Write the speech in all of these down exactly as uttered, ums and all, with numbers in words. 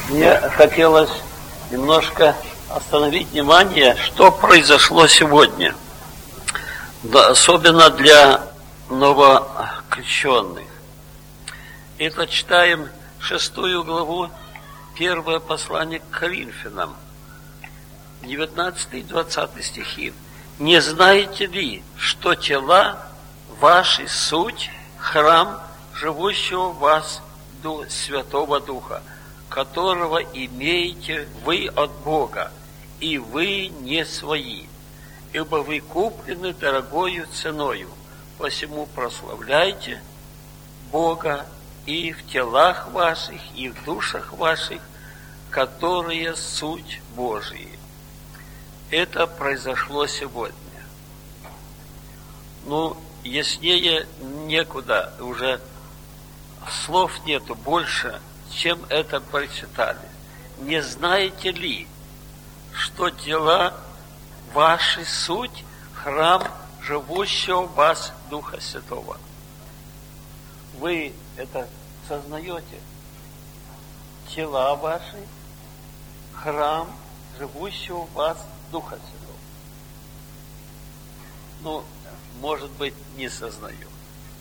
Мне хотелось немножко остановить внимание, что произошло сегодня, да, особенно для новокрещенных. Это читаем шестую главу, первое послание к Коринфянам, девятнадцатый и двадцатый стихи. «Не знаете ли, что тела ваши суть храм живущего в вас Святого Духа, которого имеете вы от Бога, и вы не свои, ибо вы куплены дорогою ценою, посему прославляйте Бога и в телах ваших, и в душах ваших, которые суть Божьи». Это произошло сегодня. Ну, яснее некуда, уже слов нету больше, чем это прочитали. «Не знаете ли, что тела ваши суть храм живущего в вас Духа Святого?» Вы это сознаете? Тела ваши храм живущего в вас Духа Святого. Ну, может быть, не сознаю.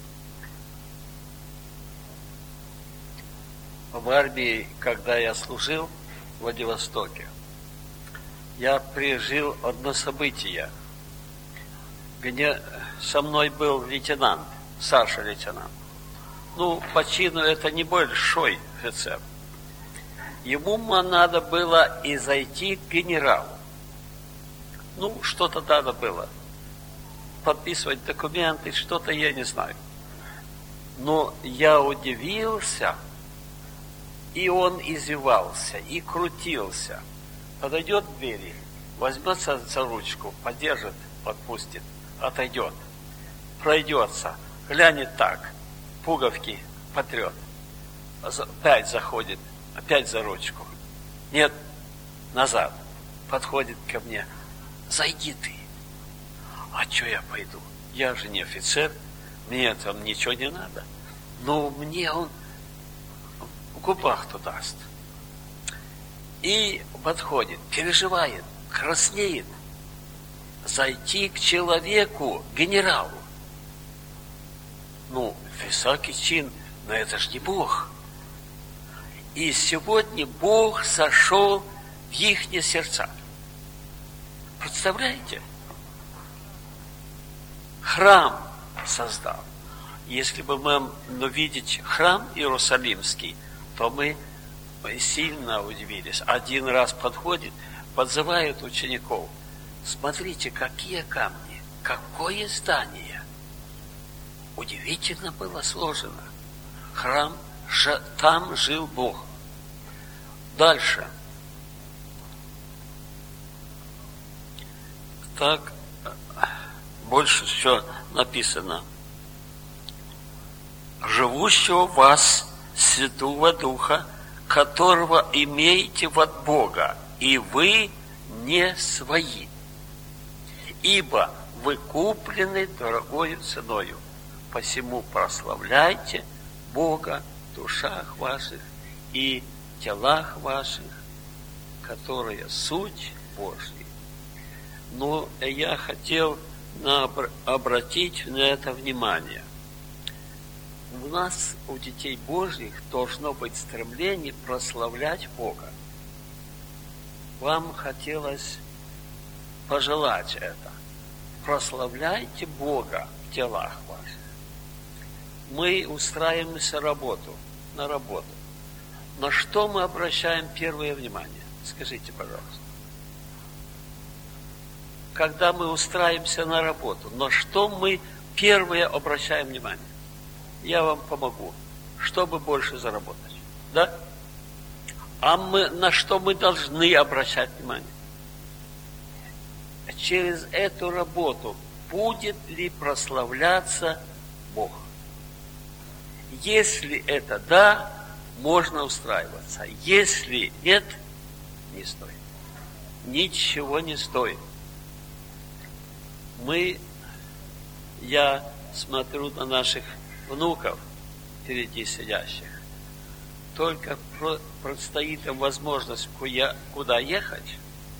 В армии, когда я служил в Владивостоке, я пережил одно событие, где со мной был лейтенант, старший лейтенант. Ну, по чину это не большой офицер. Ему надо было и зайти к генералу. Ну, что-то надо было. Подписывать документы, что-то я не знаю. Но я удивился, и он извивался, и крутился. Подойдет к двери, возьмется за ручку, подержит, подпустит, отойдет, пройдется, глянет так, пуговки потрет, опять заходит, опять за ручку. Нет, назад, подходит ко мне. Зайди ты. А что я пойду? Я же не офицер, мне там ничего не надо. Но мне он в губах-то даст. И подходит, переживает, краснеет. Зайти к человеку, генералу. Ну, высокий чин, но это ж не Бог. И сегодня Бог сошел в ихние сердца. Представляете? Храм создал. Если бы мы ну, видеть храм Иерусалимский, то мы сильно удивились. Один раз подходит, подзывает учеников. Смотрите, какие камни, какое здание. Удивительно было сложено. Храм, там жил Бог. Дальше. Так, больше еще написано. «Живущего в вас Святого Духа, которого имеете от Бога, и вы не свои, ибо вы куплены дорогою ценою, посему прославляйте Бога в душах ваших и телах ваших, которые суть Божья». Но я хотел на, обратить на это внимание. У нас, у детей Божьих, должно быть стремление прославлять Бога. Вам хотелось пожелать это. Прославляйте Бога в телах ваших. Мы устраиваемся работу, на работу. На что мы обращаем первое внимание? Скажите, пожалуйста. Когда мы устраиваемся на работу, на что мы первое обращаем внимание? Я вам помогу, чтобы больше заработать. Да? А мы, на что мы должны обращать внимание? Через эту работу будет ли прославляться Бог? Если это да, можно устраиваться. Если нет, не стоит. Ничего не стоит. Мы, я смотрю на наших внуков, впереди сидящих, только предстоит им возможность куда ехать.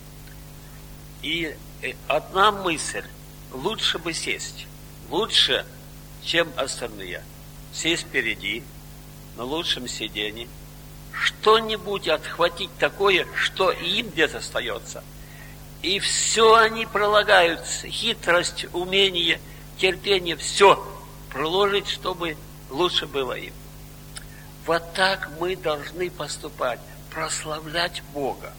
И одна мысль: лучше бы сесть. Лучше, чем остальные. Сесть впереди, на лучшем сиденье. Что-нибудь отхватить такое, что им где-то остается. И все они пролагают. Хитрость, умение, терпение, все приложить, чтобы лучше было им. Вот так мы должны поступать. Прославлять Бога.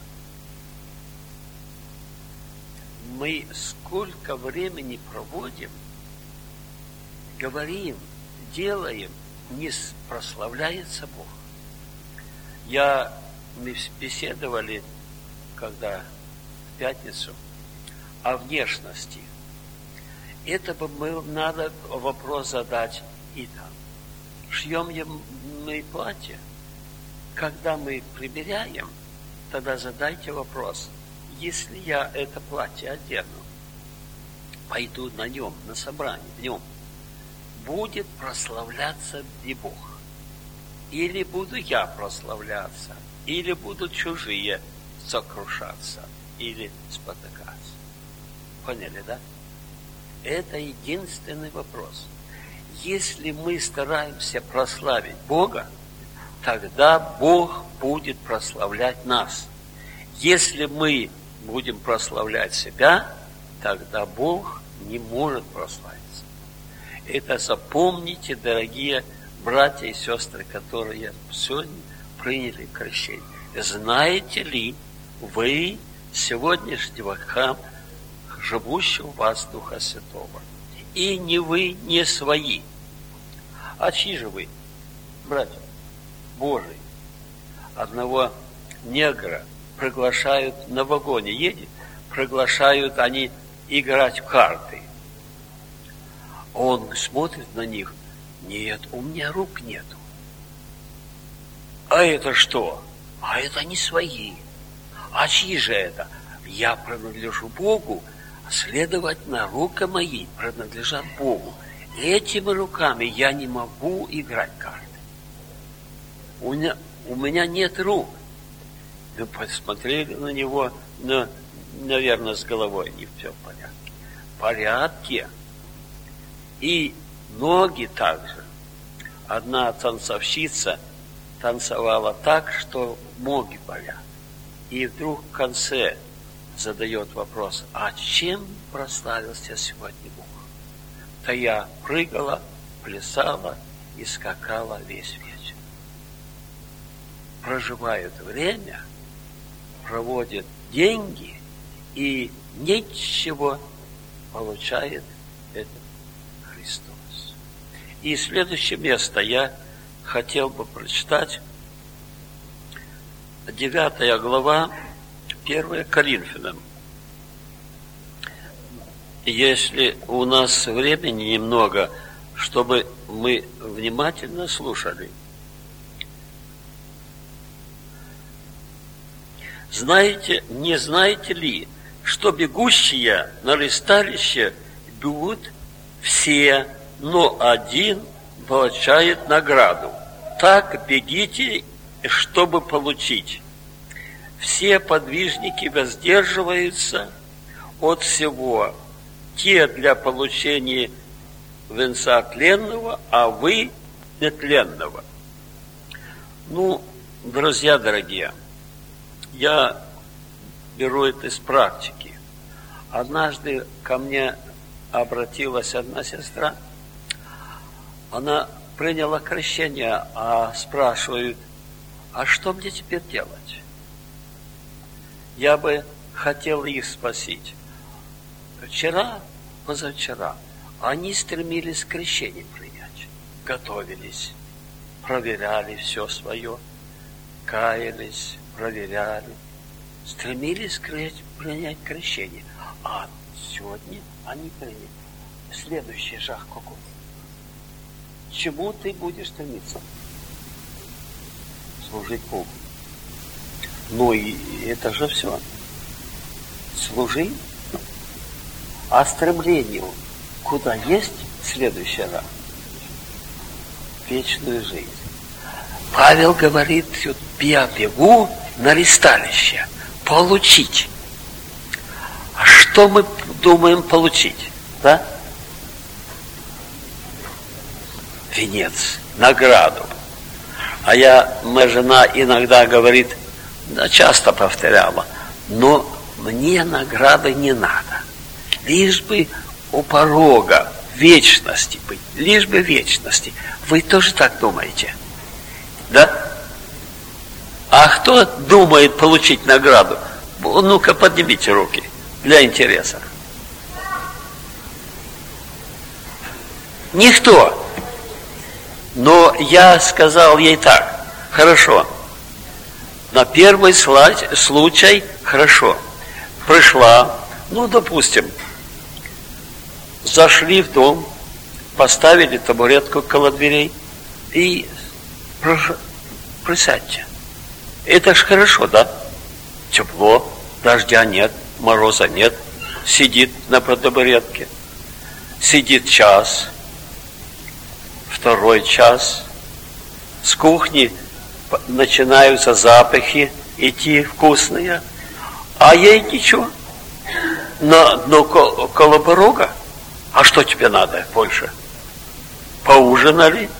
Мы сколько времени проводим, говорим, делаем, не прославляется Бог. Я, мы беседовали, когда в пятницу, о внешности. Это бы мы, надо вопрос задать и там. Шьем мы платье. Когда мы примеряем, тогда задайте вопрос: если я это платье одену, пойду на нем, на собрание, в нем, будет прославляться ли Бог? Или буду я прославляться, или будут чужие сокрушаться, или спотыкаться? Поняли, да? Это единственный вопрос. Если мы стараемся прославить Бога, тогда Бог будет прославлять нас. Если мы будем прославлять себя, тогда Бог не может прославиться. Это запомните, дорогие братья и сестры, которые сегодня приняли крещение. Знаете ли вы сегодняшнего храма, живущего в вас Духа Святого? И не вы, не свои. А чьи же вы, братья? Божии. Одного негра приглашают на вагоне, едет, приглашают они играть в карты. Он смотрит на них: нет, у меня рук нету. А это что? А это не свои. А чьи же это? Я принадлежу Богу, следовательно, руки мои принадлежат Богу. Этими руками я не могу играть в карты. У меня, у меня нет рук. Мы посмотрели на него, но, наверное, с головой не все в порядке. В порядке. И ноги также. Одна танцовщица танцевала так, что ноги болят. И вдруг в конце задает вопрос: а чем прославился сегодня Бог? Да я прыгала, плясала и скакала весь вечер. Проживает время, проводит деньги и ничего получает этот Христос. И следующее место я хотел бы прочитать. девятая глава, первое Коринфянам. Если у нас времени немного, чтобы мы внимательно слушали. Знаете, не знаете ли, что бегущие на ресталище бегут все, но один получает награду? Так бегите, чтобы получить. Все подвижники воздерживаются от всего. Те для получения венца тленного, а вы нетленного. Ну, друзья дорогие, я беру это из практики. Однажды ко мне обратилась одна сестра. Она приняла крещение, а спрашивают: а что мне теперь делать? Я бы хотел их спросить. Вчера, позавчера, они стремились крещение принять. Готовились, проверяли все свое, каялись, проверяли, стремились принять крещение. А сегодня они приняли. Следующий шаг какой? Чему ты будешь стремиться? Служить Богу. Ну и это же все. Служи. А стремлению куда есть следующий раз? Вечную жизнь. Павел говорит, я бегу на ристалище, получить. А что мы думаем получить? Да? Венец, награду. А я, моя жена иногда говорит, да, часто повторяла, но мне награды не надо. Лишь бы у порога вечности быть, лишь бы вечности. Вы тоже так думаете? Да? А кто думает получить награду? Ну-ка, поднимите руки для интереса. Никто. Но я сказал ей так: хорошо, на первый случай хорошо. Пришла, ну, допустим, зашли в дом, поставили табуретку около дверей и присядьте. Это ж хорошо, да? Тепло, дождя нет, мороза нет. Сидит на табуретке. Сидит час, второй час. С кухни начинаются запахи идти вкусные. А ей ничего. Но, но около порога. А что тебе надо больше? Поужинали.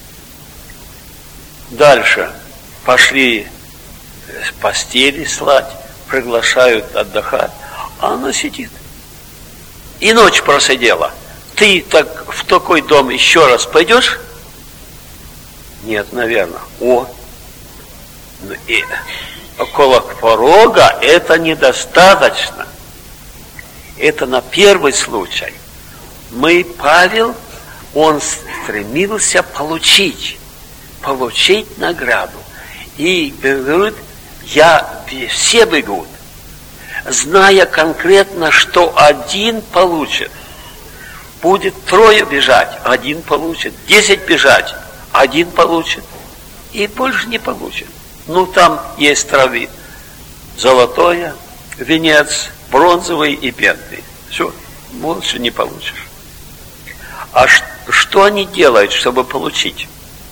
Дальше пошли с постели слать, приглашают отдыхать, а она сидит. И ночь просидела. Ты так в такой дом еще раз пойдешь? Нет, наверное. О, и около порога это недостаточно. Это на первый случай. Мы, Павел, он стремился получить, получить награду. И говорит, я, все бегут, зная конкретно, что один получит. Будет трое бежать, один получит. Десять бежать, один получит. И больше не получит. Ну, там есть травы. Золотое, венец, бронзовый и пенный. Все, больше не получишь. А что они делают, чтобы получить?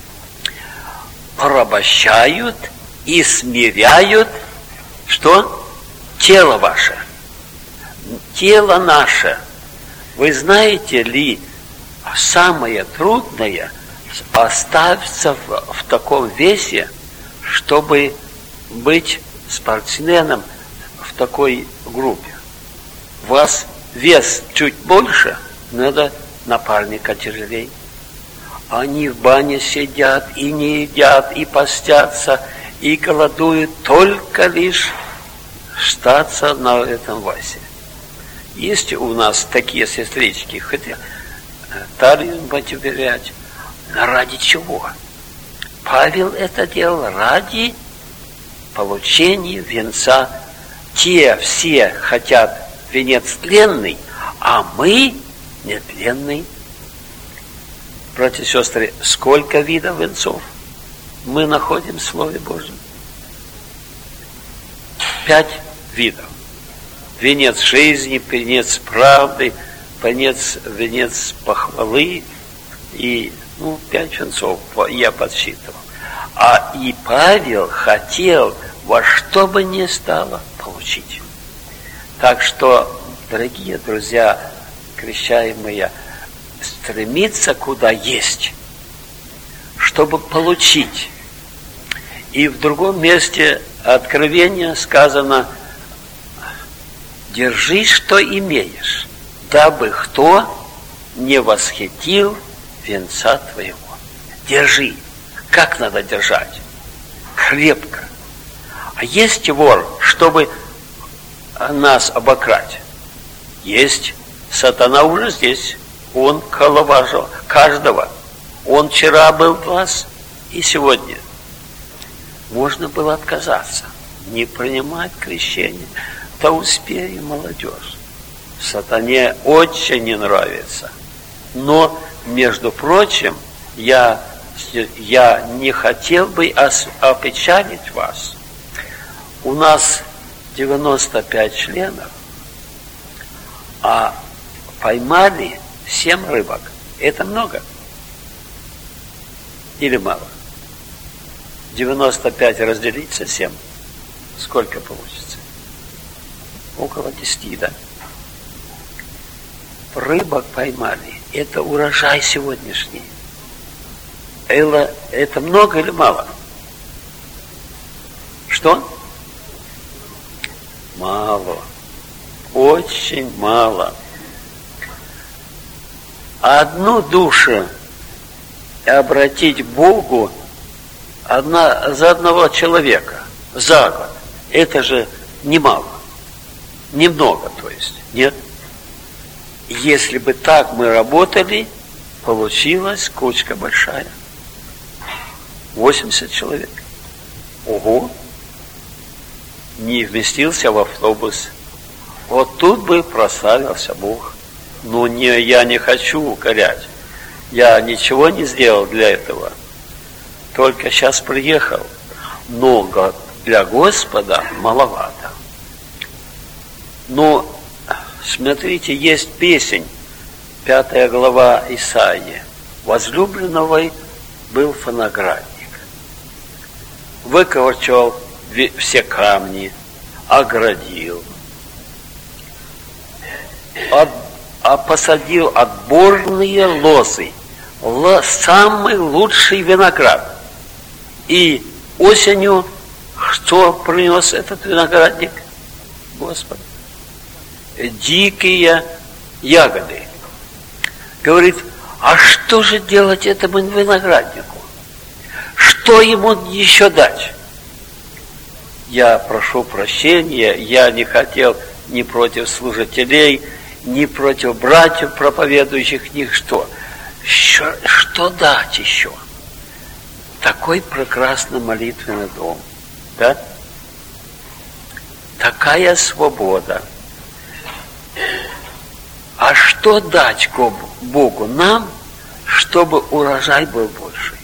Порабощают и смиряют, что? Тело ваше. Тело наше. Вы знаете ли, самое трудное оставиться в, в таком весе, чтобы быть спортсменом в такой группе. У вас вес чуть больше, надо напарника тяжелее. Они в бане сидят и не едят, и постятся, и голодуют, только лишь остаться на этом васе. Есть у нас такие сестрички, хотя талию потерять. Ради чего? Павел это делал ради получения венца. Те все хотят венец тленный, а мы нетленный. Братья и сестры, сколько видов венцов мы находим в Слове Божьем? Пять видов. Венец жизни, венец правды, венец, венец похвалы и, ну, пять венцов я подсчитывал. А и Павел хотел во что бы ни стало получить. Так что, дорогие друзья, крещаемые, стремиться куда есть, чтобы получить. И в другом месте Откровения сказано: держи, что имеешь, дабы кто не восхитил венца твоего. Держи. Как надо держать? Крепко. А есть вор, чтобы нас обокрасть? Есть. Сатана уже здесь. Он коловажил каждого. Он вчера был в вас и сегодня. Можно было отказаться, не принимать крещение. Да успей, молодежь. Сатане очень не нравится. Но, между прочим, я, я не хотел бы опечалить вас. У нас девяносто пять членов, а поймали семь рыбок. Это много? Или мало? девяносто пять разделить на семь. Сколько получится? Около десяти, да? Рыбок поймали. Это урожай сегодняшний. Это, это много или мало? Что? Мало. Очень мало. Одну душу обратить к Богу одна, за одного человека за год. Это же немало. Немного, то есть. Нет? Если бы так мы работали, получилась кучка большая. восемьдесят человек. Ого! Не вместился в автобус. Вот тут бы прославился Бог. Но не, я не хочу укорять. Я ничего не сделал для этого. Только сейчас приехал. Но для Господа маловато. Но, смотрите, есть песнь, пятая глава Исаии. Возлюбленного был фоноградник. Выковырчал все камни, оградил, от, а посадил отборные лозы, л, самый лучший виноград. И осенью что принес этот виноградник? Господи. Дикие ягоды. Говорит, а что же делать этому винограднику? Что ему еще дать? Я прошу прощения, я не хотел ни против служителей, ни против братьев, проповедующих них, что? Что, что дать еще? Такой прекрасный молитвенный дом, да? Такая свобода. А что дать Богу нам, чтобы урожай был больше?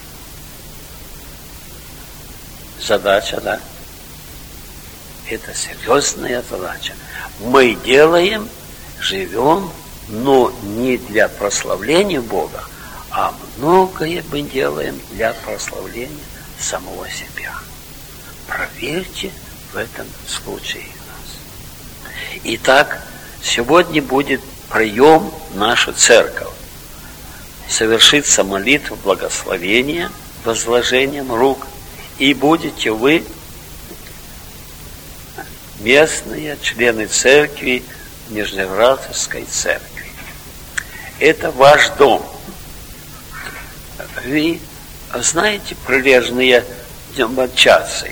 Задача, да? Это серьезная задача. Мы делаем, живем, но не для прославления Бога, а многое мы делаем для прославления самого себя. Проверьте в этом случае нас. Итак, сегодня будет прием в нашу церковь. Совершится молитва благословения, возложением рук, и будете вы местные члены церкви, Нижневартовской церкви. Это ваш дом. Вы знаете прилежные домочадцы.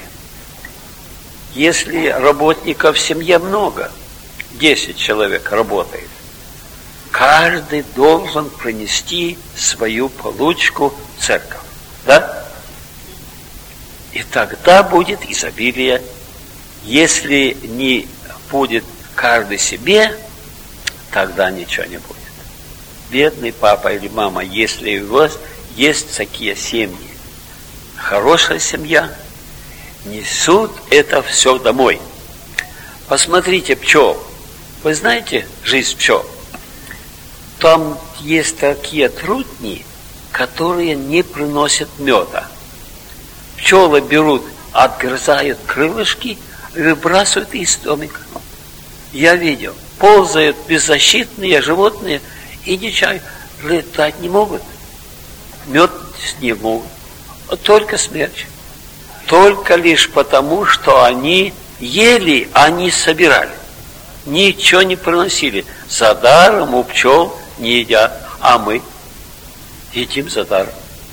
Если работников в семье много, десять человек работает, каждый должен принести свою получку в церковь. Да? И тогда будет изобилие. Если не будет каждый себе, тогда ничего не будет. Бедный папа или мама, если у вас есть такие семьи, хорошая семья, несут это все домой. Посмотрите пчел. Вы знаете жизнь пчел? Там есть такие трутни, которые не приносят меда. Пчелы берут, отгрызают крылышки, выбрасывают из домика. Я видел, ползают беззащитные животные и ничего, летать не могут. Мед не могут. Только смерть. Только лишь потому, что они ели, а не собирали. Ничего не приносили. За даром у пчел не едят, а мы едим за даром.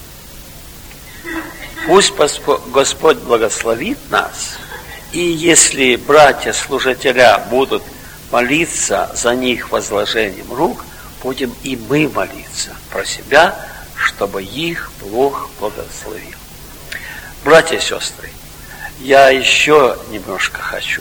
Пусть Господь благословит нас, и если братья-служителя будут молиться за них возложением рук, будем и мы молиться про себя, чтобы их Бог благословил. Братья и сестры, я еще немножко хочу.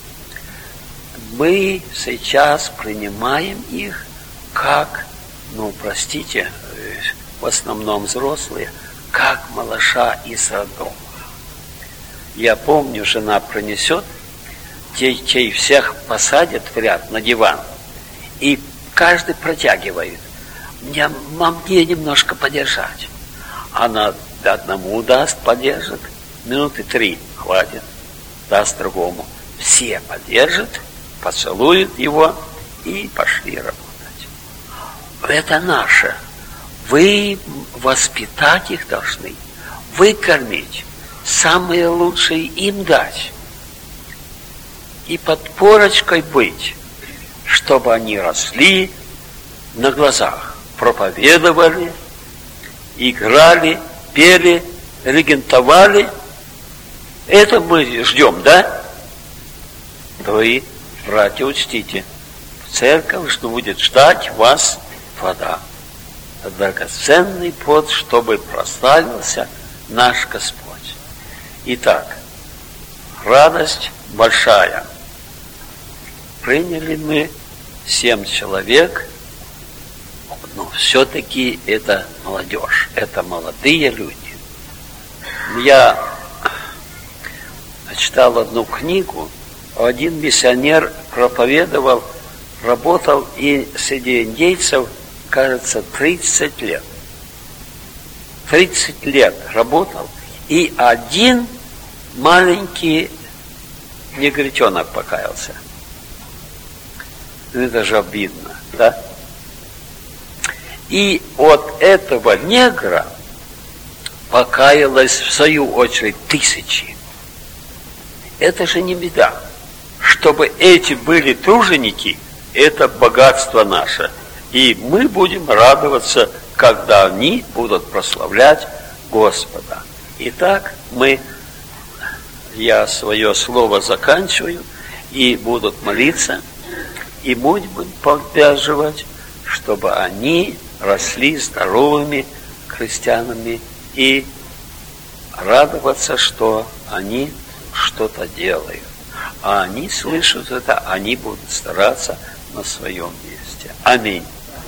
Мы сейчас принимаем их как, ну, простите, в основном взрослые, как малыша из роддома. Я помню, жена принесет, детей всех посадят в ряд на диван, и каждый протягивает. Мне, мне немножко подержать. Она одному даст, подержит, минуты три хватит, даст другому. Все поддержат, поцелуют его и пошли работать. Это наше. Вы воспитать их должны, вы кормить, самое лучшее им дать. И подпорочкой быть, чтобы они росли на глазах, проповедовали, играли, пели, регентовали. Это мы ждем, да? Вы, братья, учтите, церковь что будет ждать вас вода. Это драгоценный плод, чтобы прославился наш Господь. Итак, радость большая. Приняли мы семь человек, но все-таки это молодежь, это молодые люди. Я читал одну книгу, один миссионер проповедовал, работал и среди индейцев, кажется, тридцать лет. тридцать лет работал, и один маленький негритенок покаялся. Это же обидно, да? И от этого негра покаялось в свою очередь тысячи. Это же не беда. Чтобы эти были труженики, это богатство наше. И мы будем радоваться, когда они будут прославлять Господа. Итак, мы, я свое слово заканчиваю, и будут молиться, и будем поддерживать, чтобы они росли здоровыми христианами и радоваться, что они что-то делают. А они слышат это, они будут стараться на своем месте. Аминь.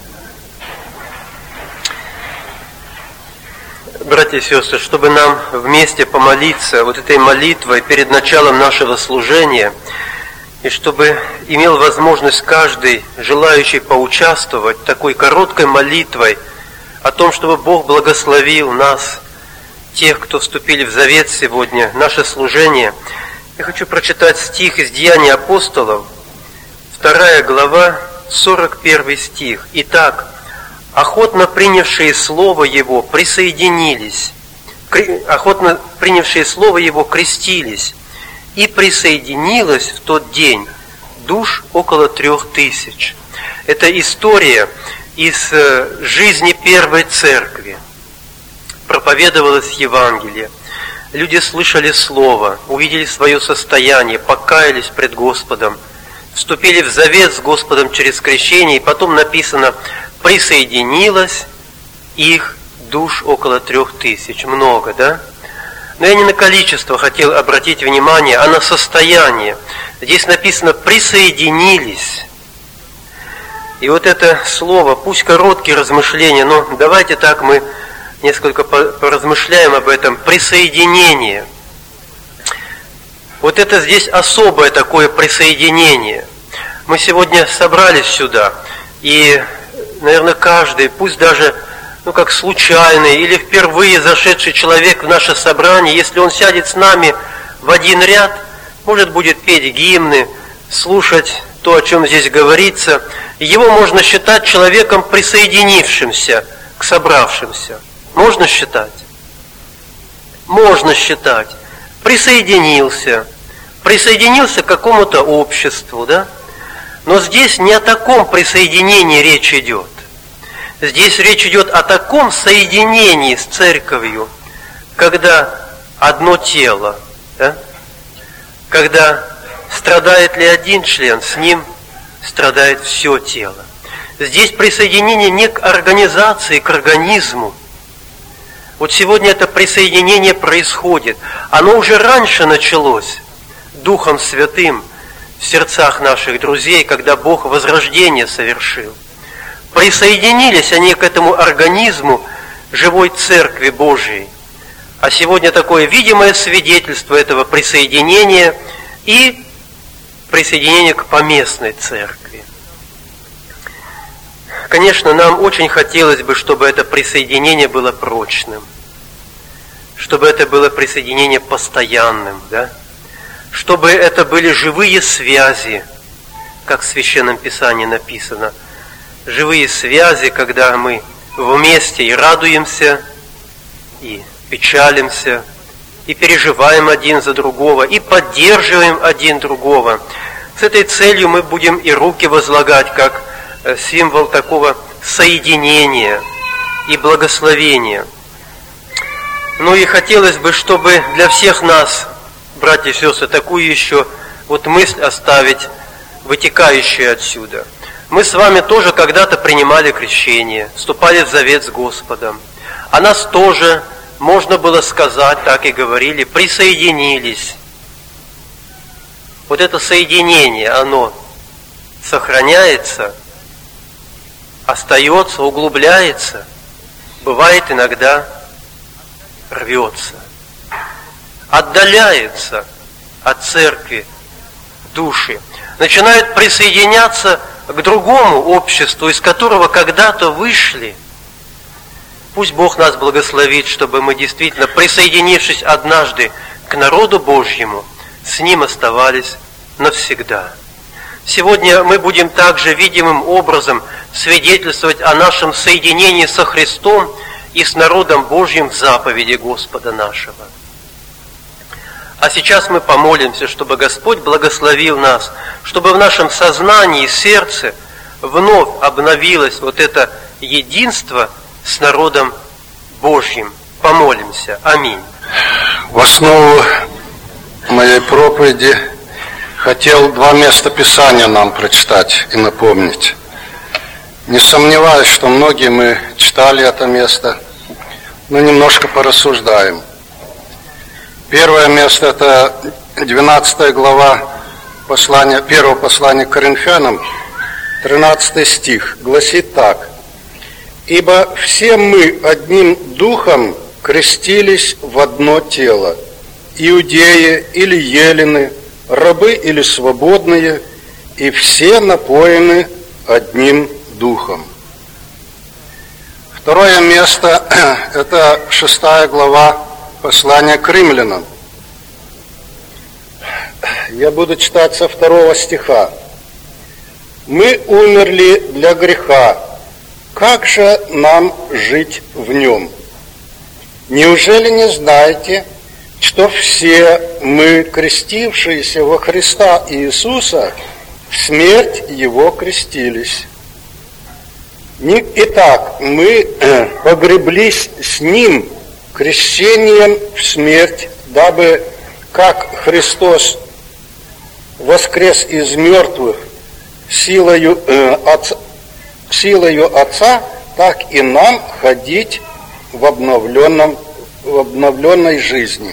Братья и сестры, чтобы нам вместе помолиться вот этой молитвой перед началом нашего служения, и чтобы имел возможность каждый, желающий поучаствовать такой короткой молитвой о том, чтобы Бог благословил нас, тех, кто вступили в завет сегодня, наше служение. Я хочу прочитать стих из Деяний апостолов, вторая глава, сорок первый стих. «Итак, охотно принявшие Слово Его присоединились, охотно принявшие Слово Его крестились, и присоединилось в тот день душ около трех тысяч». Это история из жизни первой церкви. Проповедовалось Евангелие. Люди слышали Слово, увидели свое состояние, покаялись пред Господом, вступили в завет с Господом через крещение, и потом написано, присоединилось их душ около трех тысяч. Много, да? Но я не на количество хотел обратить внимание, а на состояние. Здесь написано «присоединились». И вот это слово, пусть короткие размышления, но давайте так мы несколько поразмышляем об этом. Присоединение. Вот это здесь особое такое присоединение. Мы сегодня собрались сюда, и, наверное, каждый, пусть даже ну, как случайный или впервые зашедший человек в наше собрание, если он сядет с нами в один ряд, может, будет петь гимны, слушать то, о чем здесь говорится, его можно считать человеком, присоединившимся к собравшимся. Можно считать? Можно считать. Присоединился. Присоединился к какому-то обществу, да? Но здесь не о таком присоединении речь идет. Здесь речь идет о таком соединении с церковью, когда одно тело, да? Когда страдает ли один член, с ним страдает все тело. Здесь присоединение не к организации, к организму. Вот сегодня это присоединение происходит. Оно уже раньше началось Духом Святым в сердцах наших друзей, когда Бог возрождение совершил. Присоединились они к этому организму живой Церкви Божией. А сегодня такое видимое свидетельство этого присоединения и присоединение к поместной церкви. Конечно, нам очень хотелось бы, чтобы это присоединение было прочным. чтобы это было присоединение постоянным, да? Чтобы это были живые связи, как в Священном Писании написано. Живые связи, когда мы вместе и радуемся, и печалимся, и переживаем один за другого, и поддерживаем один другого. С этой целью мы будем и руки возлагать, как символ такого соединения и благословения. Ну и хотелось бы, чтобы для всех нас, братья и сестры, такую еще вот мысль оставить, вытекающую отсюда. Мы с вами тоже когда-то принимали крещение, вступали в завет с Господом. О нас тоже, можно было сказать, так и говорили, присоединились. Вот это соединение, оно сохраняется, остается, углубляется, бывает иногда рвется, отдаляется от церкви души, начинают присоединяться к другому обществу, из которого когда-то вышли. Пусть Бог нас благословит, чтобы мы действительно, присоединившись однажды к народу Божьему, с Ним оставались навсегда. Сегодня мы будем также видимым образом свидетельствовать о нашем соединении со Христом и с народом Божьим в заповеди Господа нашего. А сейчас мы помолимся, чтобы Господь благословил нас, чтобы в нашем сознании и сердце вновь обновилось вот это единство с народом Божьим. Помолимся. Аминь. В основу моей проповеди хотел два места Писания нам прочитать и напомнить. Не сомневаюсь, что многие мы читали это место, но немножко порассуждаем. Первое место – это двенадцатая глава послания, первого послания к Коринфянам, тринадцатый стих, гласит так: «Ибо все мы одним духом крестились в одно тело, иудеи или елены, рабы или свободные, и все напоены одним духом». Второе место – это шестая глава послания к римлянам. Я буду читать со второго стиха. «Мы умерли для греха, как же нам жить в нем? Неужели не знаете, что все мы, крестившиеся во Христа Иисуса, в смерть Его крестились? Итак, мы погреблись с Ним крещением в смерть, дабы, как Христос воскрес из мертвых силою, э, Отца, силою Отца, так и нам ходить в, обновленном, в обновленной жизни».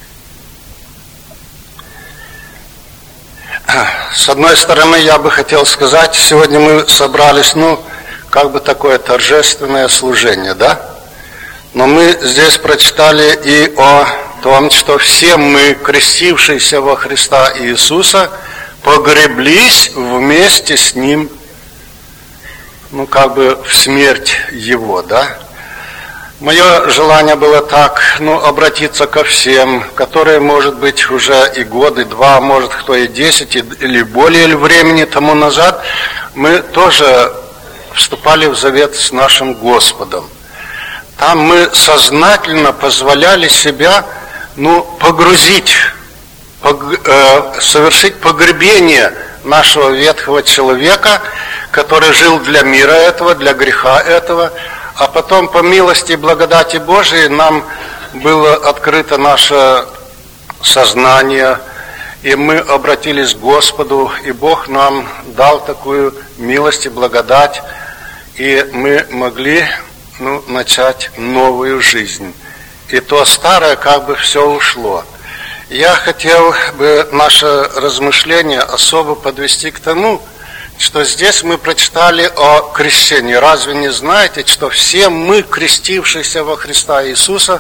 С одной стороны, я бы хотел сказать, сегодня мы собрались, ну, как бы такое торжественное служение, да? Но мы здесь прочитали и о том, что все мы, крестившиеся во Христа Иисуса, погреблись вместе с Ним, ну, как бы в смерть Его, да? Мое желание было так, ну, обратиться ко всем, которые, может быть, уже и год, и два, может, кто и десять, или более времени тому назад, мы тоже вступали в завет с нашим Господом. Там мы сознательно позволяли себя, ну, погрузить, пог, э, совершить погребение нашего ветхого человека, который жил для мира этого, для греха этого, а потом по милости и благодати Божией нам было открыто наше сознание, и мы обратились к Господу, и Бог нам дал такую милость и благодать, и мы могли, ну, начать новую жизнь. И то старое как бы все ушло. Я хотел бы наше размышление особо подвести к тому, что здесь мы прочитали о крещении. Разве не знаете, что все мы, крестившиеся во Христа Иисуса,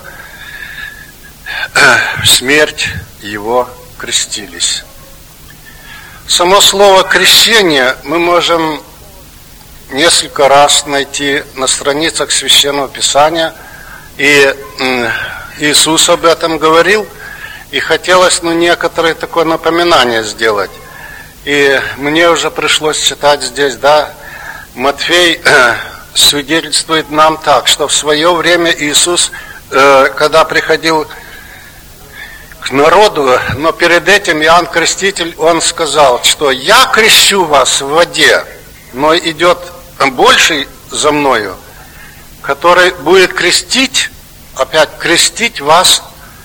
в смерть Его крестились? Само слово «крещение» мы можем несколько раз найти на страницах Священного Писания, и Иисус об этом говорил, и хотелось, ну, некоторое такое напоминание сделать. И мне уже пришлось читать здесь, да, Матфей э, свидетельствует нам так, что в свое время Иисус, э, когда приходил к народу, но перед этим Иоанн Креститель, он сказал, что «Я крещу вас в воде, но идет больший за мною, который будет крестить, опять крестить вас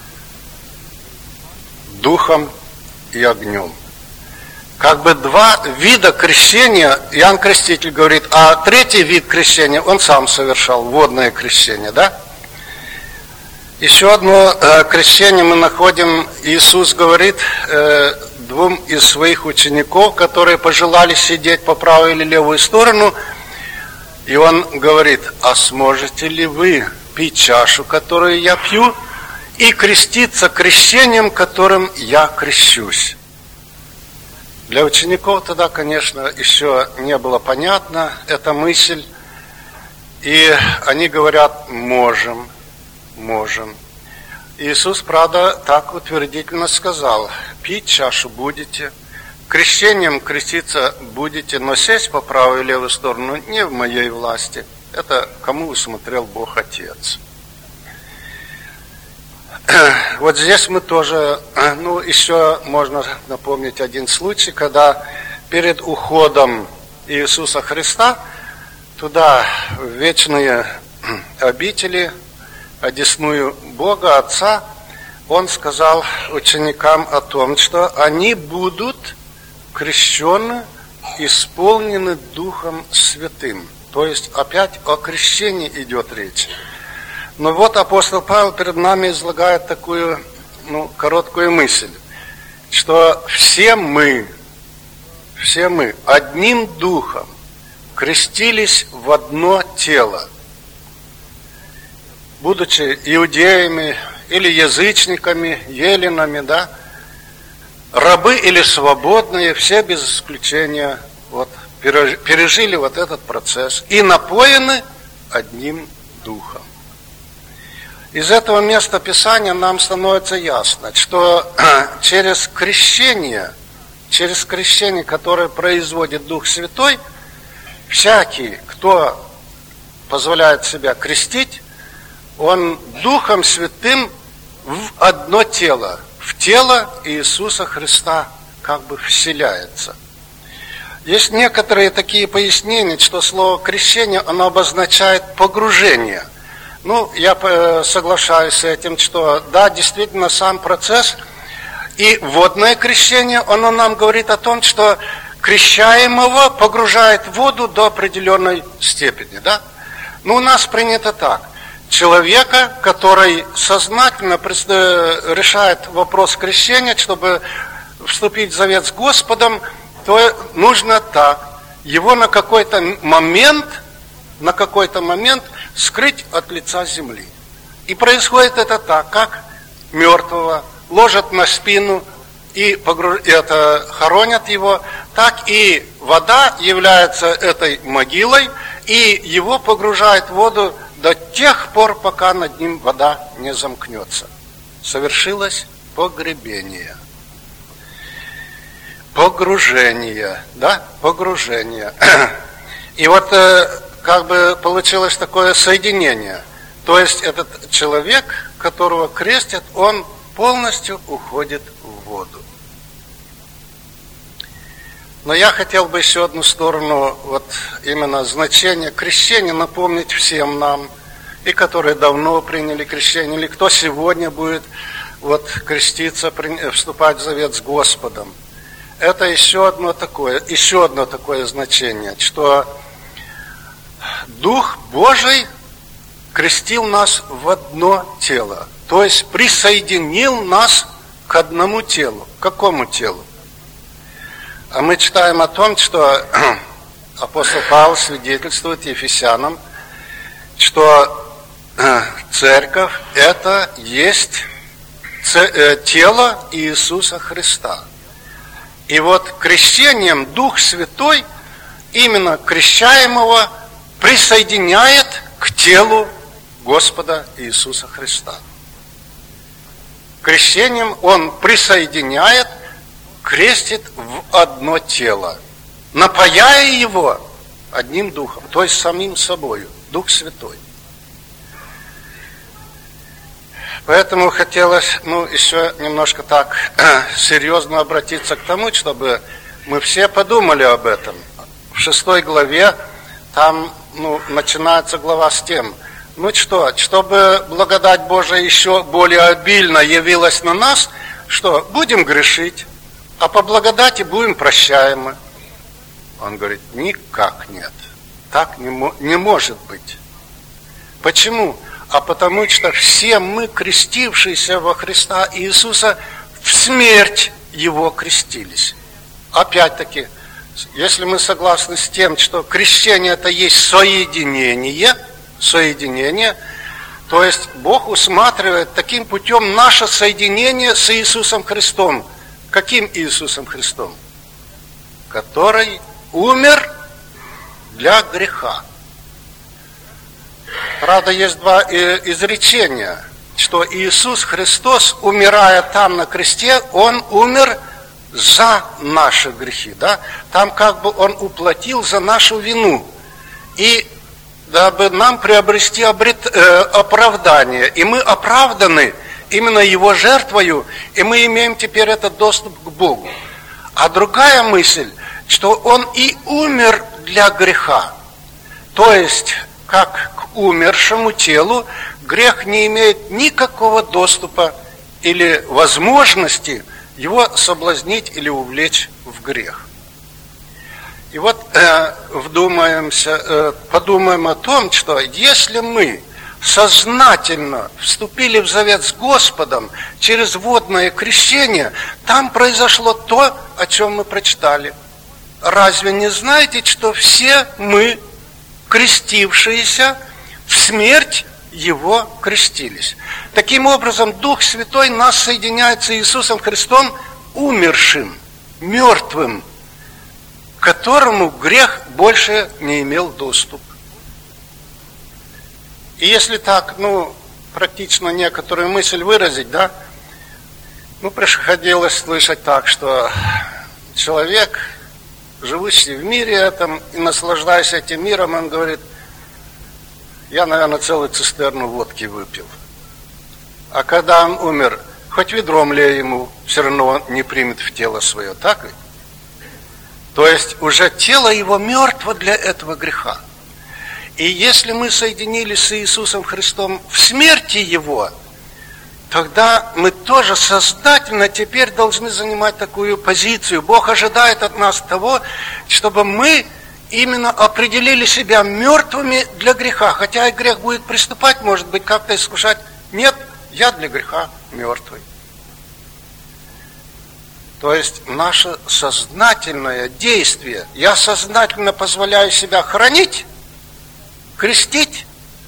духом и огнем». Как бы два вида крещения, Иоанн Креститель говорит, а третий вид крещения он сам совершал, водное крещение, да? Еще одно э, крещение мы находим, Иисус говорит э, двум из своих учеников, которые пожелали сидеть по правую или левую сторону, и он говорит, а сможете ли вы пить чашу, которую я пью, и креститься крещением, которым я крещусь? Для учеников тогда, конечно, еще не было понятна эта мысль, и они говорят, можем, можем. Иисус, правда, так утвердительно сказал, пить чашу будете, крещением креститься будете, но сесть по правую и левую сторону не в моей власти. Это кому усмотрел Бог Отец. Вот здесь мы тоже, ну, еще можно напомнить один случай, когда перед уходом Иисуса Христа туда, в вечные обители, одесную Бога Отца, Он сказал ученикам о том, что они будут крещены, исполнены Духом Святым. То есть опять о крещении идет речь. Но вот апостол Павел перед нами излагает такую, ну, короткую мысль, что все мы, все мы одним духом крестились в одно тело, будучи иудеями или язычниками, еленами, да, рабы или свободные, все без исключения вот, пережили вот этот процесс и напоены одним духом. Из этого места Писания нам становится ясно, что через крещение, через крещение, которое производит Дух Святой, всякий, кто позволяет себя крестить, он Духом Святым в одно тело, в тело Иисуса Христа как бы вселяется. Есть некоторые такие пояснения, что слово крещение, оно обозначает погружение. Ну, я соглашаюсь с этим, что да, действительно, сам процесс и водное крещение, оно нам говорит о том, что крещаемого погружает в воду до определенной степени, да? Ну, у нас принято так. Человека, который сознательно решает вопрос крещения, чтобы вступить в завет с Господом, то нужно так. Его на какой-то момент, на какой-то момент скрыть от лица земли. И происходит это так, как мертвого ложат на спину и погруж... это, хоронят его, так и вода является этой могилой, и его погружают в воду до тех пор, пока над ним вода не замкнется. Совершилось погребение. Погружение, да, погружение. И вот как бы получилось такое соединение. То есть этот человек, которого крестят, он полностью уходит в воду. Но я хотел бы еще одну сторону, вот именно значение крещения напомнить всем нам, и которые давно приняли крещение, или кто сегодня будет вот креститься, вступать в завет с Господом. Это еще одно такое, еще одно такое значение, что Дух Божий крестил нас в одно тело, то есть присоединил нас к одному телу. К какому телу? А мы читаем о том, что апостол Павел свидетельствует Ефесянам, что церковь – это есть тело Иисуса Христа. И вот крещением Дух Святой именно крещаемого присоединяет к телу Господа Иисуса Христа. Крещением Он присоединяет, крестит в одно тело, напояя его одним духом, то есть самим собою, Дух Святой. Поэтому хотелось, ну, еще немножко так серьезно обратиться к тому, чтобы мы все подумали об этом. В шестой главе, там, ну, начинается глава с тем, ну что, чтобы благодать Божия еще более обильно явилась на нас, что будем грешить, а по благодати будем прощаемы. Он говорит, никак нет, так не, мо- не может быть. Почему? А потому что все мы, крестившиеся во Христа Иисуса, в смерть Его крестились. Опять-таки, если мы согласны с тем, что крещение это есть соединение, соединение, то есть Бог усматривает таким путем наше соединение с Иисусом Христом. Каким Иисусом Христом? Который умер для греха. Правда, есть два изречения, что Иисус Христос, умирая там на кресте, Он умер за наши грехи, да? Там как бы Он уплатил за нашу вину. И дабы нам приобрести обрет, э, оправдание, и мы оправданы именно Его жертвою, и мы имеем теперь этот доступ к Богу. А другая мысль, что Он и умер для греха. То есть, как к умершему телу, грех не имеет никакого доступа или возможности его соблазнить или увлечь в грех. И вот э, вдумаемся, э, подумаем о том, что если мы сознательно вступили в завет с Господом через водное крещение, там произошло то, о чем мы прочитали. Разве не знаете, что все мы, крестившиеся, в смерть Его крестились? Таким образом, Дух Святой нас соединяет с Иисусом Христом, умершим, мертвым, к которому грех больше не имел доступ. И если так, ну, практично некоторую мысль выразить, да, ну, приходилось слышать так, что человек, живущий в мире этом и наслаждаясь этим миром, он говорит, я, наверное, целую цистерну водки выпил. А когда он умер, хоть ведром лей ему, все равно он не примет в тело свое, так ведь? То есть уже тело его мертво для этого греха. И если мы соединились с Иисусом Христом в смерти Его, тогда мы тоже сознательно теперь должны занимать такую позицию. Бог ожидает от нас того, чтобы мы именно определили себя мертвыми для греха. Хотя и грех будет приступать, может быть, как-то искушать. Нет, я для греха мертвый. То есть наше сознательное действие, я сознательно позволяю себя хранить, крестить,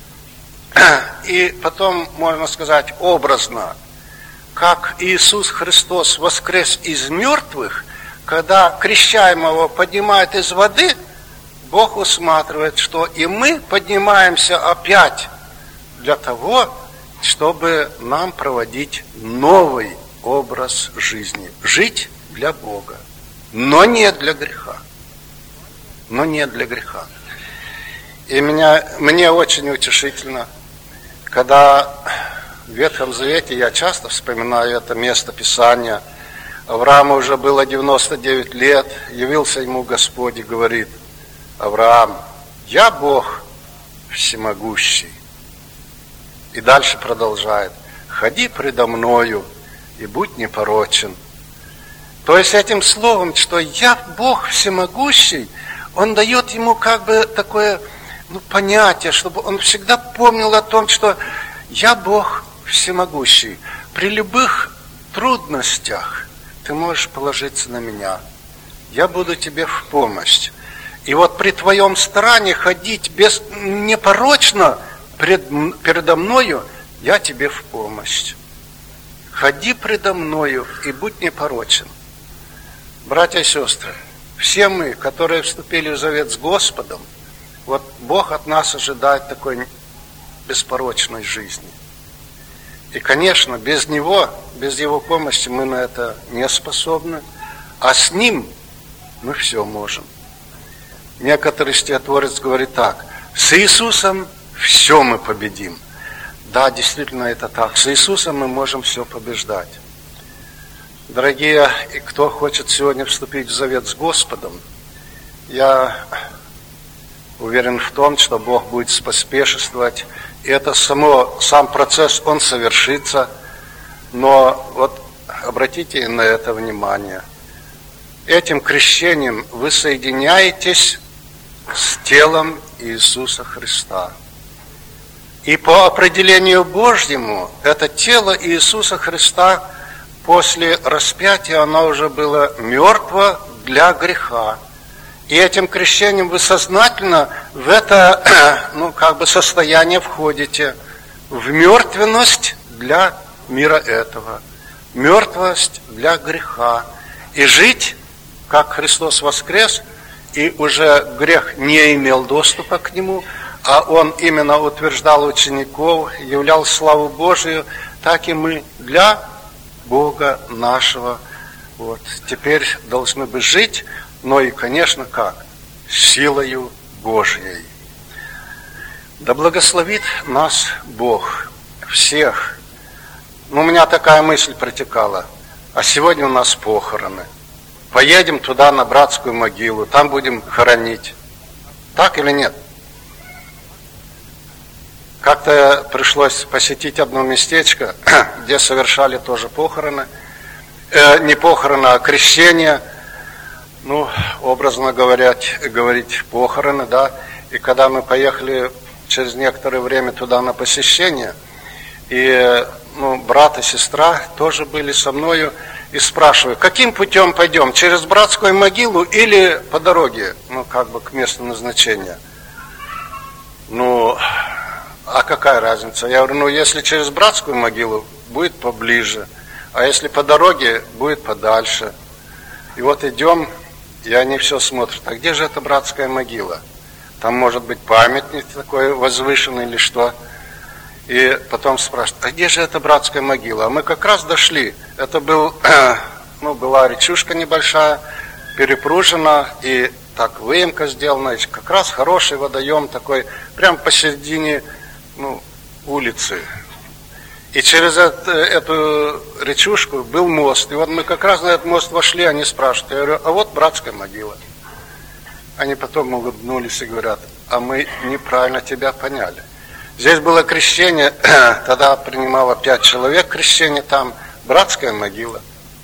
и потом, можно сказать, образно, как Иисус Христос воскрес из мертвых, когда крещаемого поднимает из воды, Бог усматривает, что и мы поднимаемся опять для того, чтобы нам проводить новый образ жизни. Жить для Бога, но не для греха. Но не для греха. И меня, мне очень утешительно, когда в Ветхом Завете, я часто вспоминаю это место Писания, Аврааму уже было девяносто девять лет, явился ему Господь и говорит, Авраам, я Бог всемогущий. И дальше продолжает, ходи предо мною и будь непорочен. То есть этим словом, что я Бог всемогущий, он дает ему как бы такое, ну, понятие, чтобы он всегда помнил о том, что я Бог всемогущий. При любых трудностях ты можешь положиться на меня. Я буду тебе в помощь. И вот при твоем старании ходить без, непорочно пред, передо мною, я тебе в помощь. Ходи предо мною и будь непорочен. Братья и сестры, все мы, которые вступили в завет с Господом, вот Бог от нас ожидает такой беспорочной жизни. И, конечно, без Него, без Его помощи мы на это не способны, а с Ним мы все можем. Некоторый стихотворец говорит так: с Иисусом все мы победим. Да, действительно это так. С Иисусом мы можем все побеждать. Дорогие, и кто хочет сегодня вступить в завет с Господом, я уверен в том, что Бог будет споспешествовать. И это само, сам процесс, он совершится. Но вот обратите на это внимание. Этим крещением вы соединяетесь с телом Иисуса Христа. И по определению Божьему, это тело Иисуса Христа после распятия, оно уже было мертво для греха. И этим крещением вы сознательно в это, ну, как бы состояние входите, в мертвенность для мира этого, мертвость для греха. И жить, как Христос воскрес, и уже грех не имел доступа к Нему, а Он именно утверждал учеников, являл славу Божию, так и мы для Бога нашего. Вот. Теперь должны бы жить, но и, конечно, как? Силою Божьей. Да благословит нас Бог всех. Ну, у меня такая мысль протекала. А сегодня у нас похороны. Поедем туда, на братскую могилу, там будем хоронить. Так или нет? Как-то пришлось посетить одно местечко, где совершали тоже похороны. Э, не похороны, а крещение. Ну, образно говоря, говорить похороны, да. И когда мы поехали через некоторое время туда на посещение, и ну, брат и сестра тоже были со мною, и спрашиваю, каким путем пойдем, через братскую могилу или по дороге, ну, как бы к месту назначения. Ну, а какая разница? Я говорю, ну, если через братскую могилу, будет поближе, а если по дороге, будет подальше. И вот идем, и они все смотрят, а где же эта братская могила? Там может быть памятник такой возвышенный или что? И потом спрашивают, а где же эта братская могила? А мы как раз дошли. Это был, ну, была речушка небольшая, перепружена, и так выемка сделана, и как раз хороший водоем такой, прямо посередине, ну, улицы. И через эту, эту речушку был мост. И вот мы как раз на этот мост вошли, они спрашивают. Я говорю, а вот братская могила. Они потом улыбнулись и говорят, а мы неправильно тебя поняли. Здесь было крещение, тогда принимало пять человек крещение, там братская могила.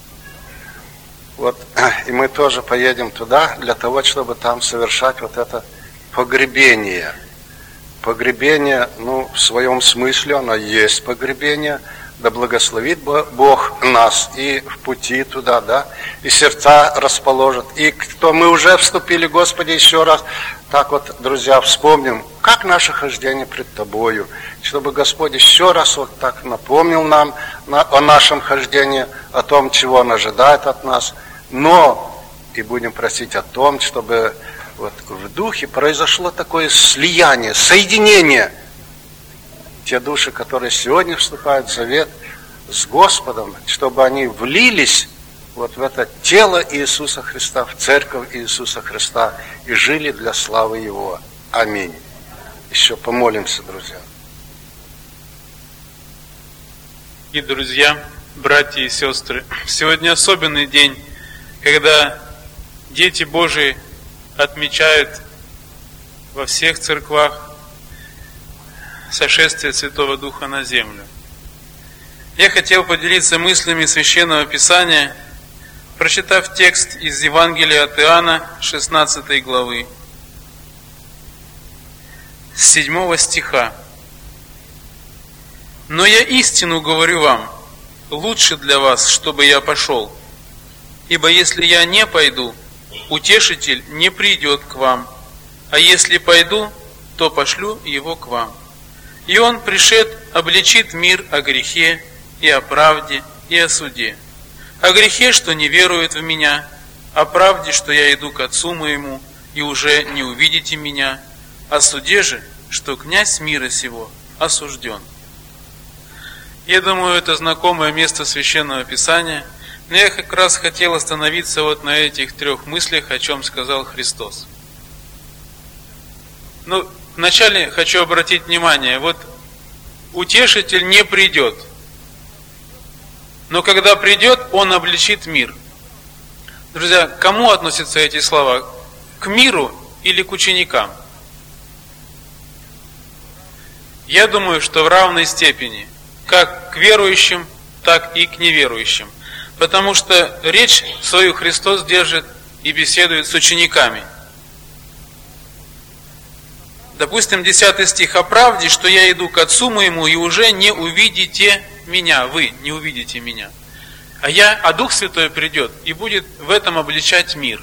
Вот, и мы тоже поедем туда для того, чтобы там совершать вот это погребение. Погребение, ну, в своем смысле оно есть погребение, да благословит Бог нас и в пути туда, да, и сердца расположит. И кто мы уже вступили, Господи, еще раз, так вот, друзья, вспомним, как наше хождение пред Тобою, чтобы Господь еще раз вот так напомнил нам о нашем хождении, о том, чего Он ожидает от нас, но и будем просить о том, чтобы вот в духе произошло такое слияние, соединение. Те души, которые сегодня вступают в завет с Господом, чтобы они влились вот в это тело Иисуса Христа, в церковь Иисуса Христа и жили для славы Его. Аминь. Еще помолимся, друзья. И, друзья, братья и сестры, сегодня особенный день, когда дети Божии отмечают во всех церквах сошествие Святого Духа на землю. Я хотел поделиться мыслями Священного Писания, прочитав текст из Евангелия от Иоанна, шестнадцатой главы, с седьмого стиха. «Но я истину говорю вам, лучше для вас, чтобы я пошел. Ибо если я не пойду, Утешитель не придет к вам, а если пойду, то пошлю его к вам. И он, пришед, обличит мир о грехе, и о правде, и о суде. О грехе, что не верует в меня, о правде, что я иду к Отцу моему, и уже не увидите меня, о суде же, что князь мира сего осужден». Я думаю, это знакомое место Священного Писания. Но я как раз хотел остановиться вот на этих трех мыслях, о чем сказал Христос. Ну, вначале хочу обратить внимание, вот утешитель не придет. Но когда придет, он обличит мир. Друзья, к кому относятся эти слова? К миру или к ученикам? Я думаю, что в равной степени, как к верующим, так и к неверующим. Потому что речь свою Христос держит и беседует с учениками. Допустим, десятый стих: «О правде, что я иду к Отцу моему, и уже не увидите меня». Вы не увидите меня. А я, а Дух Святой придет и будет в этом обличать мир.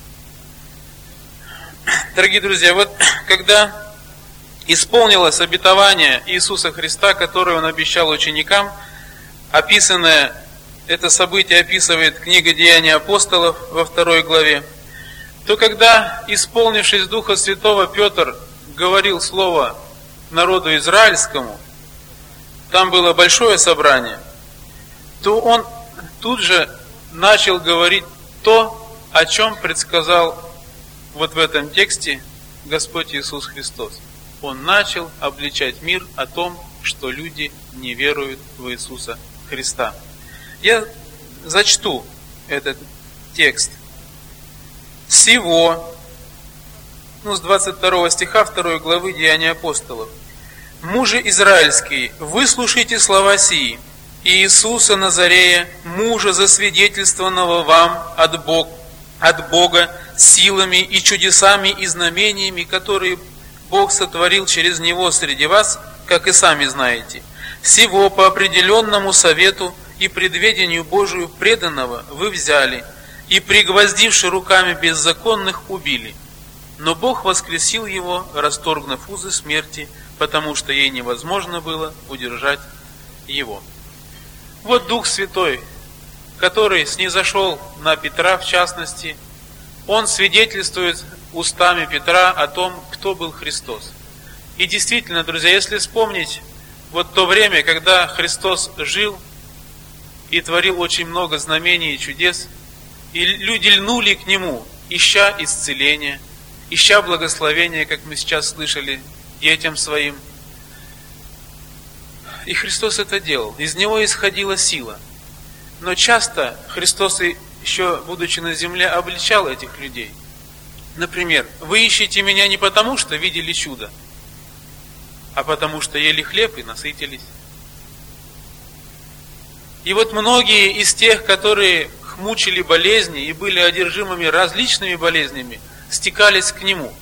Дорогие друзья, вот когда исполнилось обетование Иисуса Христа, которое Он обещал ученикам, описанное, это событие описывает книга Деяний апостолов во второй главе, то когда, исполнившись Духа Святого, Петр говорил слово народу израильскому, там было большое собрание, то он тут же начал говорить то, о чем предсказал вот в этом тексте Господь Иисус Христос. Он начал обличать мир о том, что люди не веруют в Иисуса Христа. Я зачту этот текст. «Сего», ну, с двадцать второго стиха второй главы Деяний апостолов. «Мужи израильские, выслушайте слова сии, Иисуса Назарея, мужа, засвидетельствованного вам от Бога, от Бога силами и чудесами и знамениями, которые Бог сотворил через Него среди вас, как и сами знаете. Всего по определенному совету и предведению Божию преданного вы взяли, и, пригвоздивши руками беззаконных, убили. Но Бог воскресил его, расторгнув узы смерти, потому что ей невозможно было удержать его». Вот Дух Святой, который снизошел на Петра в частности, он свидетельствует устами Петра о том, кто был Христос. И действительно, друзья, если вспомнить вот то время, когда Христос жил и творил очень много знамений и чудес, и люди льнули к Нему, ища исцеления, ища благословения, как мы сейчас слышали, детям своим. И Христос это делал. Из Него исходила сила. Но часто Христос, еще будучи на земле, обличал этих людей. Например: «Вы ищете Меня не потому, что видели чудо, а потому, что ели хлеб и насытились». И вот многие из тех, которые мучили болезни и были одержимыми различными болезнями, стекались к Нему.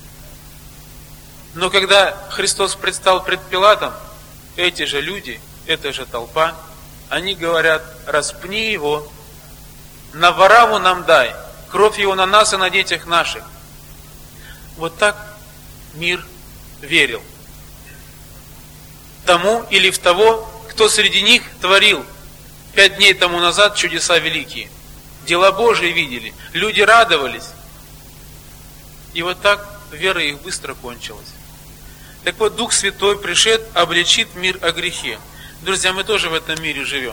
Но когда Христос предстал пред Пилатом, эти же люди, эта же толпа, они говорят: «Распни Его, на Варавву нам дай, кровь Его на нас и на детях наших». Вот так мир верил тому или в того, кто среди них творил пять дней тому назад чудеса великие. Дела Божии видели, люди радовались. И вот так вера их быстро кончилась. Так вот, Дух Святой пришед, обличит мир о грехе. Друзья, мы тоже в этом мире живем.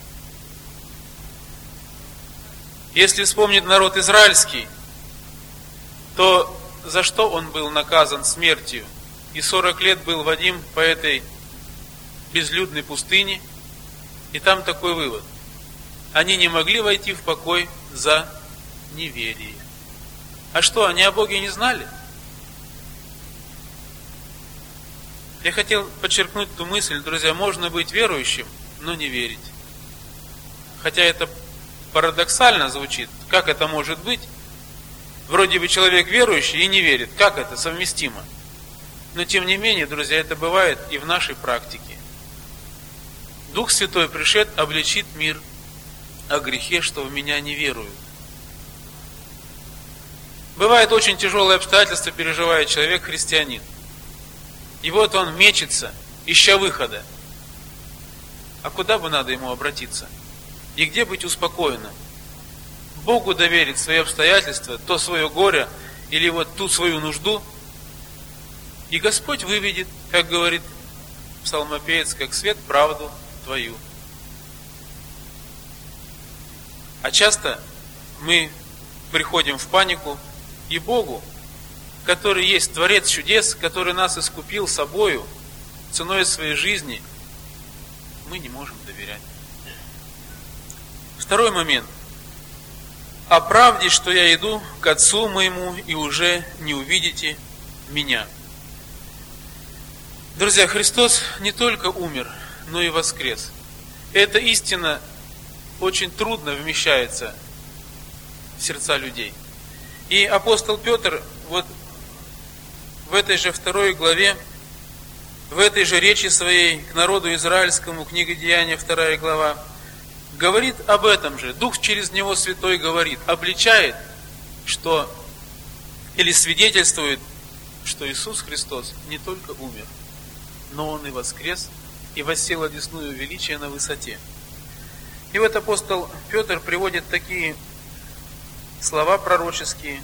Если вспомнить народ израильский, то за что он был наказан смертью? И сорок лет был водим по этой безлюдной пустыне. И там такой вывод: они не могли войти в покой за неверие. А что, они о Боге не знали? Я хотел подчеркнуть ту мысль, друзья: можно быть верующим, но не верить. Хотя это парадоксально звучит. Как это может быть? Вроде бы человек верующий и не верит. Как это совместимо? Но тем не менее, друзья, это бывает и в нашей практике. Дух Святой пришед, обличит мир о грехе, что в Меня не веруют. Бывает, очень тяжелые обстоятельства переживает человек, христианин. И вот он мечется, ища выхода. А куда бы надо ему обратиться? И где быть успокоенным? Богу доверить свои обстоятельства, то свое горе или вот ту свою нужду. И Господь выведет, как говорит псалмопевец, как свет правду твою. А часто мы приходим в панику, и Богу, который есть Творец чудес, который нас искупил собою, ценой своей жизни, мы не можем доверять. Второй момент. О правде, что я иду к Отцу моему, и уже не увидите меня. Друзья, Христос не только умер, но и воскрес. Эта истина очень трудно вмещается в сердца людей. И апостол Петр вот в этой же второй главе, в этой же речи своей к народу израильскому, книга Деяния, вторая глава, говорит об этом же. Дух через него Святой говорит, обличает, что, или свидетельствует, что Иисус Христос не только умер, но Он и воскрес, и воссел одесную величия на высоте. И вот апостол Петр приводит такие слова пророческие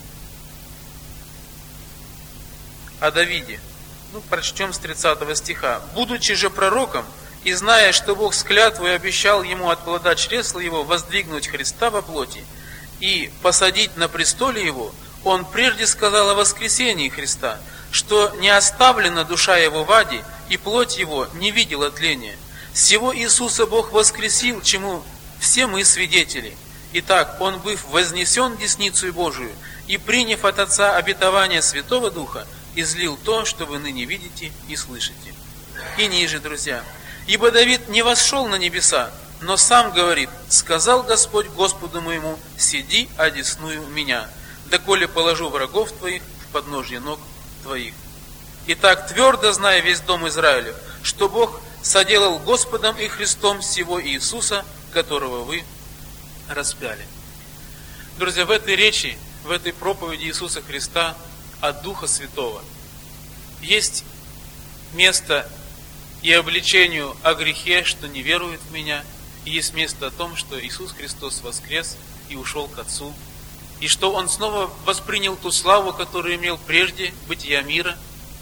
о Давиде. Ну, прочтем с тридцатого стиха. «Будучи же пророком, и зная, что Бог с клятвой обещал ему от плода чресла его воздвигнуть Христа во плоти и посадить на престоле его, он прежде сказал о воскресении Христа, что не оставлена душа его в аде, и плоть его не видела тления. Сего Иисуса Бог воскресил, чему все мы свидетели. Итак, Он, быв вознесен десницею Божию, и приняв от Отца обетование Святого Духа, излил то, что вы ныне видите и слышите». И ниже, друзья. «Ибо Давид не восшел на небеса, но сам говорит, сказал Господь Господу моему, сиди одесную меня, доколе положу врагов твоих в подножье ног твоих. Итак, твердо зная весь дом Израилев, что Бог соделал Господом и Христом сего Иисуса, которого вы распяли». Друзья, в этой речи, в этой проповеди Иисуса Христа от Духа Святого есть место и обличению о грехе, что не верует в Меня, и есть место о том, что Иисус Христос воскрес и ушел к Отцу, и что Он снова воспринял ту славу, которую имел прежде бытия мира.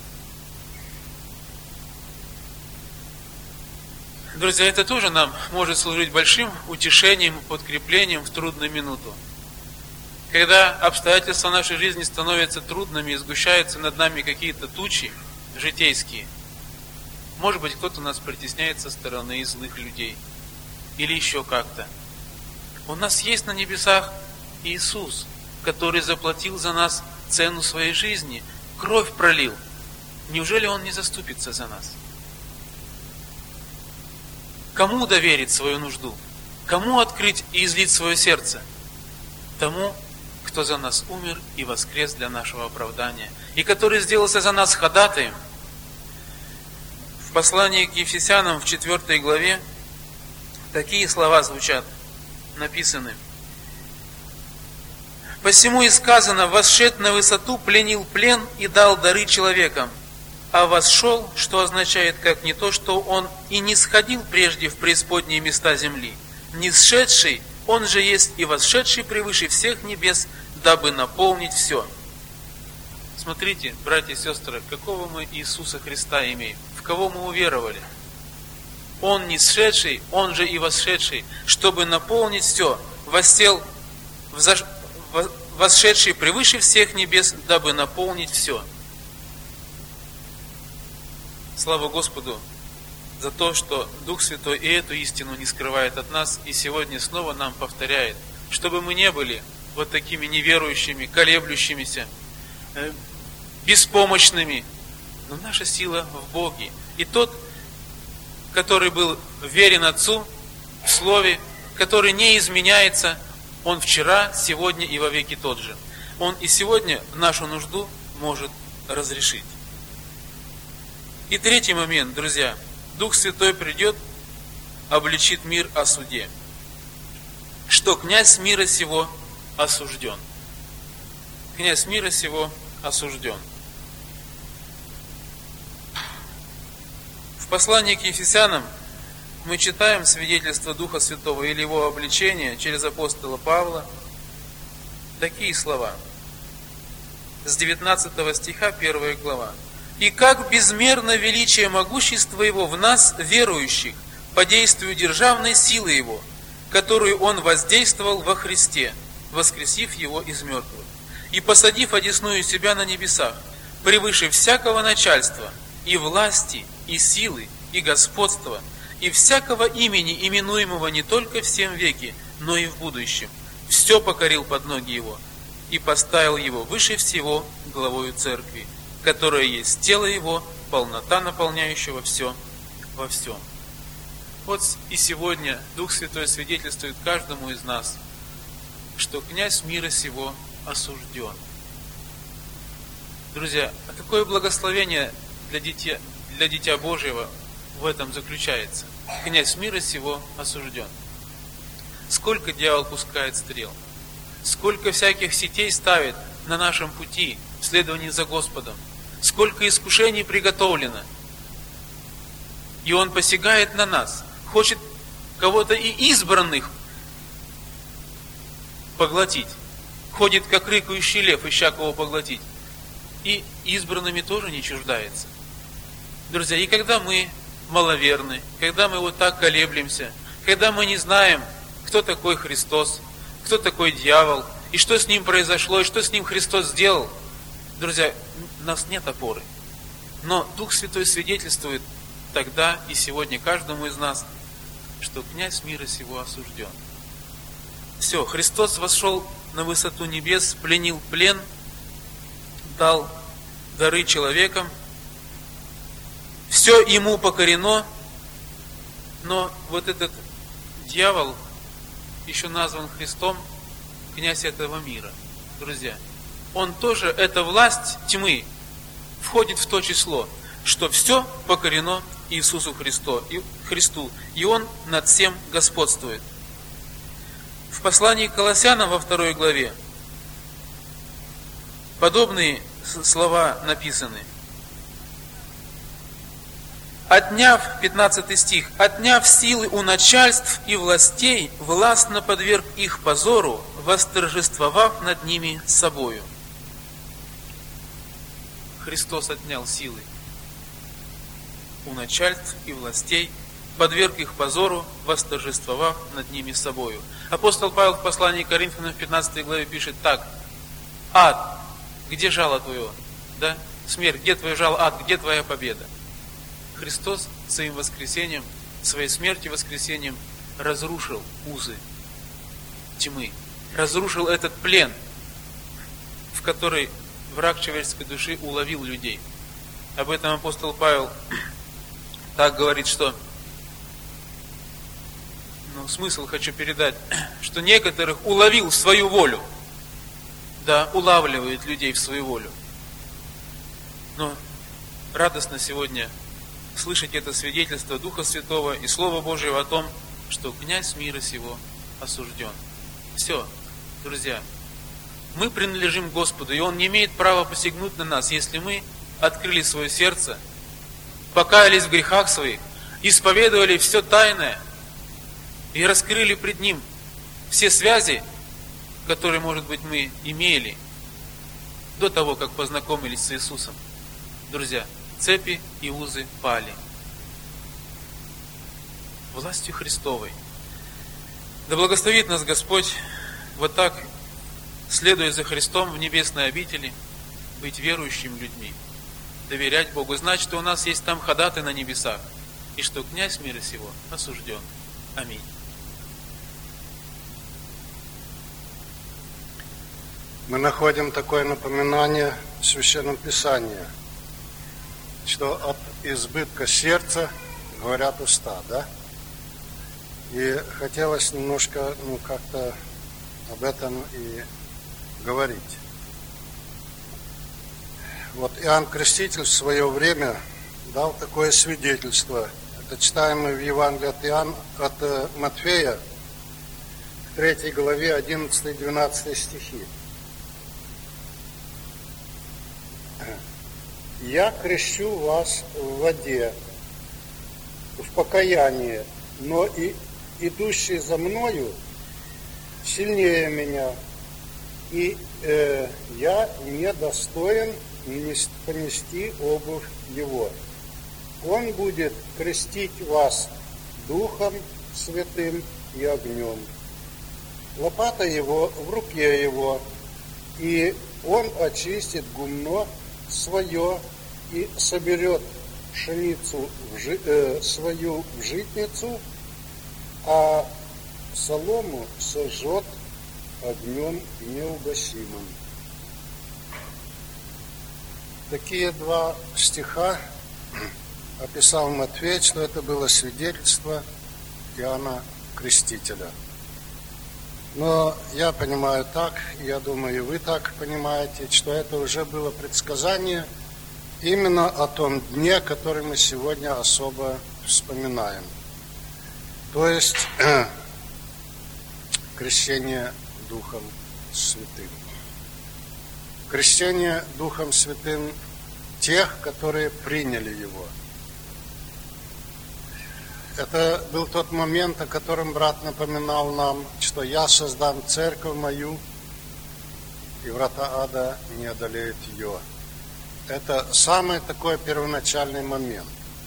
Друзья, это тоже нам может служить большим утешением и подкреплением в трудную минуту. Когда обстоятельства нашей жизни становятся трудными и сгущаются над нами какие-то тучи житейские, может быть, кто-то нас притесняет со стороны злых людей или еще как-то. У нас есть на небесах Иисус, который заплатил за нас цену своей жизни, кровь пролил. Неужели Он не заступится за нас? Кому доверить свою нужду? Кому открыть и излить свое сердце? Тому, кто за нас умер и воскрес для нашего оправдания, и который сделался за нас ходатаем. В послании к Ефесянам в четвёртой главе такие слова звучат, написаны: «Посему и сказано, восшед на высоту, пленил плен и дал дары человекам, а восшел, что означает как не то, что он и не сходил прежде в преисподние места земли, не сшедший, он же есть и восшедший превыше всех небес, дабы наполнить все». Смотрите, братья и сестры, какого мы Иисуса Христа имеем, в кого мы уверовали. Он не сшедший, Он же и восшедший, чтобы наполнить все, воссел, взош... восшедший превыше всех небес, дабы наполнить все. Слава Господу за то, что Дух Святой и эту истину не скрывает от нас, и сегодня снова нам повторяет, чтобы мы не были вот такими неверующими, колеблющимися, беспомощными, но наша сила в Боге. И тот, который был верен Отцу в Слове, который не изменяется, Он вчера, сегодня и во веки тот же. Он и сегодня нашу нужду может разрешить. И третий момент, друзья. Дух Святой придет, обличит мир о суде. Что князь мира сего осужден. Князь мира сего осужден. В послании к Ефесянам мы читаем свидетельство Духа Святого или его обличение через апостола Павла. Такие слова. С девятнадцатого стиха, первая глава. «И как безмерно величие могущества Его в нас, верующих, по действию державной силы Его, которую Он воздействовал во Христе, воскресив Его из мертвых, и посадив одесную себя на небесах, превыше всякого начальства, и власти, и силы, и господства, и всякого имени, именуемого не только в сем веке, но и в будущем. Все покорил под ноги Его, и поставил Его выше всего главою церкви, которая есть тело Его, полнота наполняющего все во всем. Вот и сегодня Дух Святой свидетельствует каждому из нас, что князь мира сего осужден. Друзья, а какое благословение для дитя, для дитя Божьего в этом заключается? Князь мира сего осужден. Сколько дьявол пускает стрел, сколько всяких сетей ставит на нашем пути в следовании за Господом, сколько искушений приготовлено. И он посягает на нас, хочет кого-то и избранных поглотить. Ходит, как рыкающий лев, ища кого поглотить. И избранными тоже не чуждается. Друзья, и когда мы маловерны, когда мы вот так колеблемся, когда мы не знаем, кто такой Христос, кто такой дьявол, и что с ним произошло, и что с ним Христос сделал, друзья, у нас нет опоры. Но Дух Святой свидетельствует тогда и сегодня каждому из нас, что князь мира сего осужден. Все, Христос восшел на высоту небес, пленил плен, дал дары человекам, все ему покорено, но вот этот дьявол еще назван Христом, князь этого мира. Друзья, он тоже, эта власть тьмы, входит в то число, что все покорено Иисусу Христу, и, Христу, и Он над всем господствует. В послании к Колоссянам во второй главе подобные слова написаны. Отняв, пятнадцатый стих, отняв силы у начальств и властей, властно подверг их позору, восторжествовав над ними собою. Христос отнял силы у начальств и властей, подверг их позору, восторжествовав над ними собою. Апостол Павел в послании к Коринфянам в пятнадцатой главе пишет так: ад, где жало твое? Да? Смерть, где твое жало? Ад, где твоя победа? Христос своим воскресением, своей смертью воскресением разрушил узы тьмы, разрушил этот плен, в который враг человеческой души уловил людей. Об этом апостол Павел так говорит, что, ну, смысл хочу передать, что некоторых уловил в свою волю, да, улавливает людей в свою волю. Но радостно сегодня слышать это свидетельство Духа Святого и Слова Божьего о том, что князь мира сего осужден. Все, друзья, мы принадлежим Господу, и Он не имеет права посягнуть на нас, если мы открыли свое сердце, покаялись в грехах своих, исповедовали все тайное и раскрыли пред Ним все связи, которые, может быть, мы имели до того, как познакомились с Иисусом. Друзья, цепи и узы пали властью Христовой. Да благословит нас Господь вот так, следуя за Христом в небесной обители, быть верующими людьми, доверять Богу, знать, что у нас есть там ходатай на небесах, и что князь мира сего осужден. Аминь. Мы находим такое напоминание в Священном Писании, что от избытка сердца говорят уста, да? И хотелось немножко, ну, как-то об этом и говорить. Вот Иоанн Креститель в свое время дал такое свидетельство. Это читаем мы в Евангелии от, Иоанна, от Матфея, в третьей главе, одиннадцатый-двенадцатый стихи. «Я крещу вас в воде, в покаянии, но и идущий за мною сильнее меня, и э, я не достоин понести обувь его. Он будет крестить вас Духом Святым и огнем. Лопата его в руке его, и он очистит гумно свое и соберет пшеницу в жи, э, свою в житницу, а солому сожжет огнем неугасимым. Такие два стиха описал Матфей, что это было свидетельство Иоанна Крестителя. Но я понимаю так, я думаю, и вы так понимаете, что это уже было предсказание именно о том дне, который мы сегодня особо вспоминаем. То есть крещение Духом Святым. Крещение Духом Святым тех, которые приняли его. Это был тот момент, о котором брат напоминал нам, что я создам церковь мою, и врата ада не одолеют ее. Это самый такой первоначальный момент.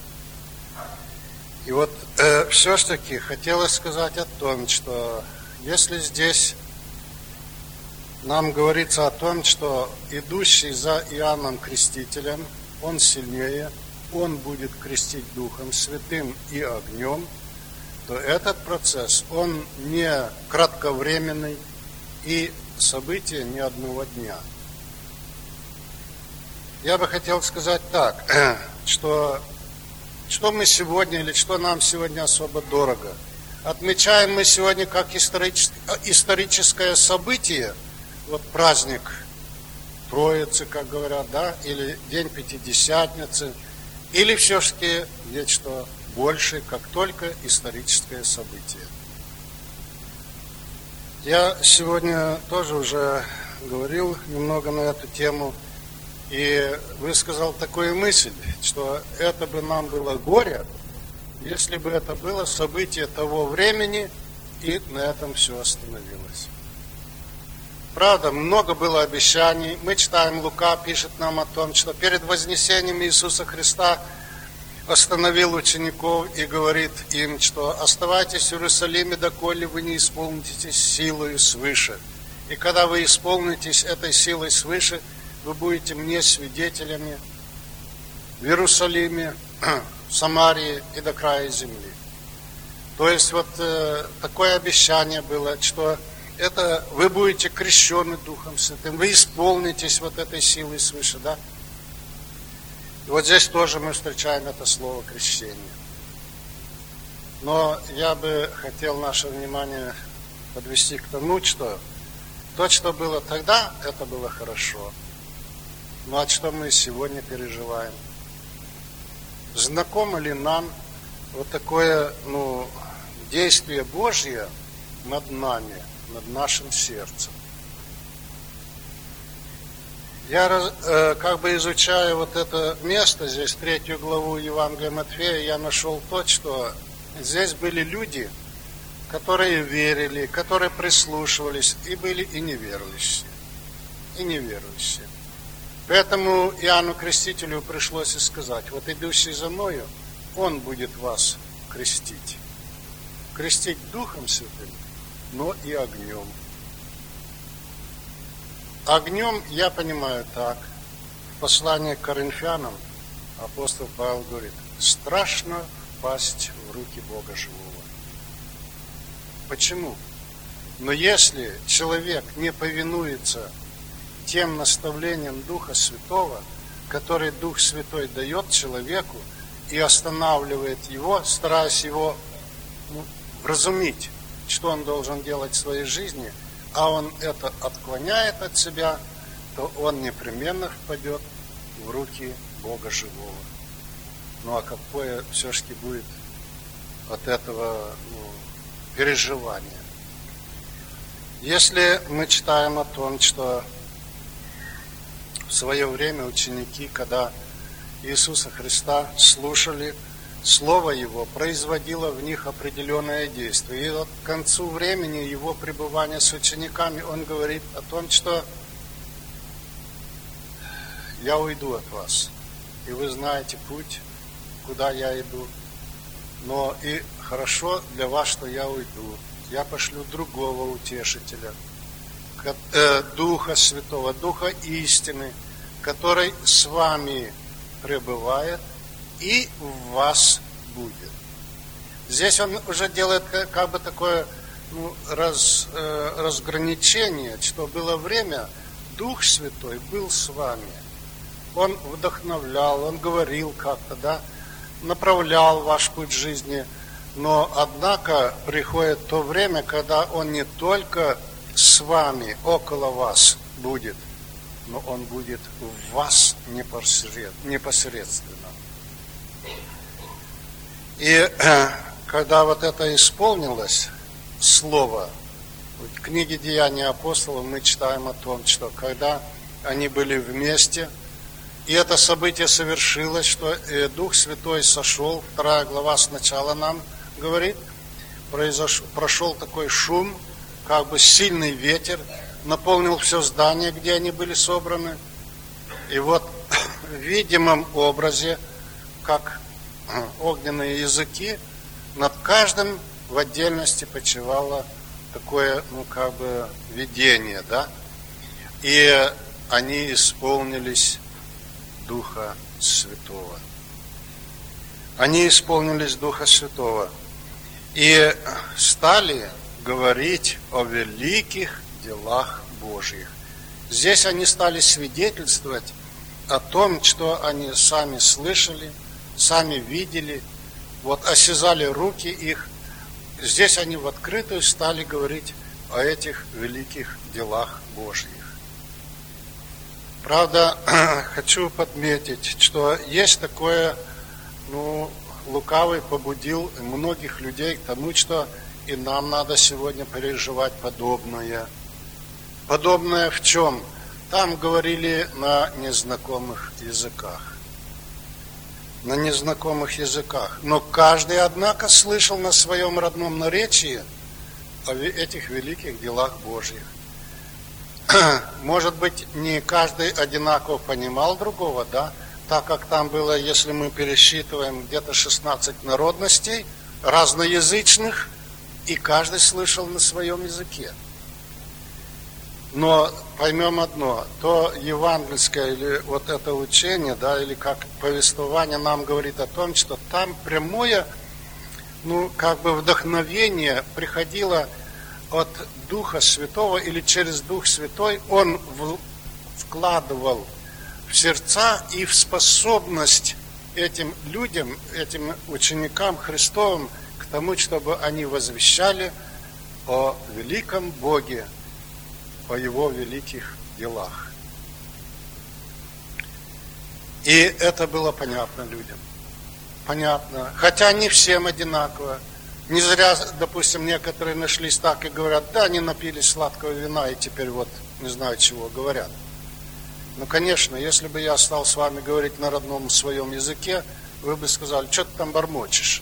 И вот э, все-таки хотелось сказать о том, что если здесь нам говорится о том, что идущий за Иоанном Крестителем, он сильнее, он будет крестить Духом Святым и огнем, то этот процесс, он не кратковременный и событие не одного дня. Я бы хотел сказать так, что, что мы сегодня, или что нам сегодня особо дорого. Отмечаем мы сегодня как историческое, историческое событие, вот праздник Троицы, как говорят, да, или День Пятидесятницы, или все-таки нечто большее, как только историческое событие. Я сегодня тоже уже говорил немного на эту тему и высказал такую мысль, что это бы нам было горе, если бы это было событие того времени, и на этом все остановилось. Правда, много было обещаний. Мы читаем, Лука пишет нам о том, что перед вознесением Иисуса Христа остановил учеников и говорит им, что оставайтесь в Иерусалиме, доколе вы не исполнитесь силою свыше. И когда вы исполнитесь этой силой свыше, вы будете мне свидетелями в Иерусалиме, в Самарии и до края земли. То есть вот э, такое обещание было, что это вы будете крещены Духом Святым, вы исполнитесь вот этой силой свыше, да? И вот здесь тоже мы встречаем это слово крещение. Но я бы хотел наше внимание подвести к тому, что то, что было тогда, это было хорошо. Ну а что мы сегодня переживаем? Знакомо ли нам вот такое, ну, действие Божье над нами, над нашим сердцем? Я э, как бы изучая вот это место, здесь третью главу Евангелия Матфея, я нашел то, что здесь были люди, которые верили, которые прислушивались, и были и неверующие, и неверующие. Поэтому Иоанну Крестителю пришлось и сказать, вот идущий за мною, он будет вас крестить. Крестить Духом Святым, но и огнем. Огнем я понимаю так. В послании к Коринфянам апостол Павел говорит, страшно впасть в руки Бога живого. Почему? Но если человек не повинуется тем наставлениям Духа Святого, которые Дух Святой дает человеку и останавливает его, стараясь его, ну, вразумить, что он должен делать в своей жизни, а он это отклоняет от себя, то он непременно впадет в руки Бога живого. Ну а какое все-таки будет от этого, ну, переживание? Если мы читаем о том, что в свое время ученики, когда Иисуса Христа слушали, Слово Его производило в них определенное действие. И вот к концу времени Его пребывания с учениками Он говорит о том, что я уйду от вас, и вы знаете путь, куда я иду. Но и хорошо для вас, что я уйду. Я пошлю другого утешителя, э, Духа Святого, Духа истины, который с вами пребывает и в вас будет. Здесь он уже делает как бы такое ну, раз, э, разграничение, что было время, Дух Святой был с вами. Он вдохновлял, он говорил как-то, да, направлял ваш путь жизни. Но, однако, приходит то время, когда Он не только с вами, около вас будет, но Он будет в вас непосредственно. И когда вот это исполнилось, слово, в книге «Деяния апостолов» мы читаем о том, что когда они были вместе, и это событие совершилось, что Дух Святой сошел, вторая глава сначала нам говорит, произошел, прошел такой шум, как бы сильный ветер, наполнил все здание, где они были собраны. И вот в видимом образе, как огненные языки, над каждым в отдельности почивало такое, ну, как бы видение, да? И они исполнились Духа Святого. Они исполнились Духа Святого и стали говорить о великих делах Божьих. Здесь они стали свидетельствовать о том, что они сами слышали, сами видели, вот осязали руки их. Здесь они в открытую стали говорить о этих великих делах Божьих. Правда, хочу подметить, что есть такое, ну, лукавый побудил многих людей к тому, что и нам надо сегодня переживать подобное. Подобное в чем? Там говорили на незнакомых языках. На незнакомых языках. Но каждый, однако, слышал на своем родном наречии о этих великих делах Божьих. Может быть, не каждый одинаково понимал другого, да? Так как там было, если мы пересчитываем, где-то шестнадцать народностей, разноязычных, и каждый слышал на своем языке. Но поймем одно, то евангельское или вот это учение, да, или как повествование нам говорит о том, что там прямое, ну, как бы вдохновение приходило от Духа Святого или через Дух Святой. Он в, вкладывал в сердца и в способность этим людям, этим ученикам Христовым к тому, чтобы они возвещали о великом Боге, о Его великих делах. И это было понятно людям. Понятно. Хотя не всем одинаково. Не зря, допустим, некоторые нашлись так и говорят, да, они напились сладкого вина и теперь вот не знаю чего говорят. Ну, конечно, если бы я стал с вами говорить на родном своем языке, вы бы сказали, что ты там бормочешь.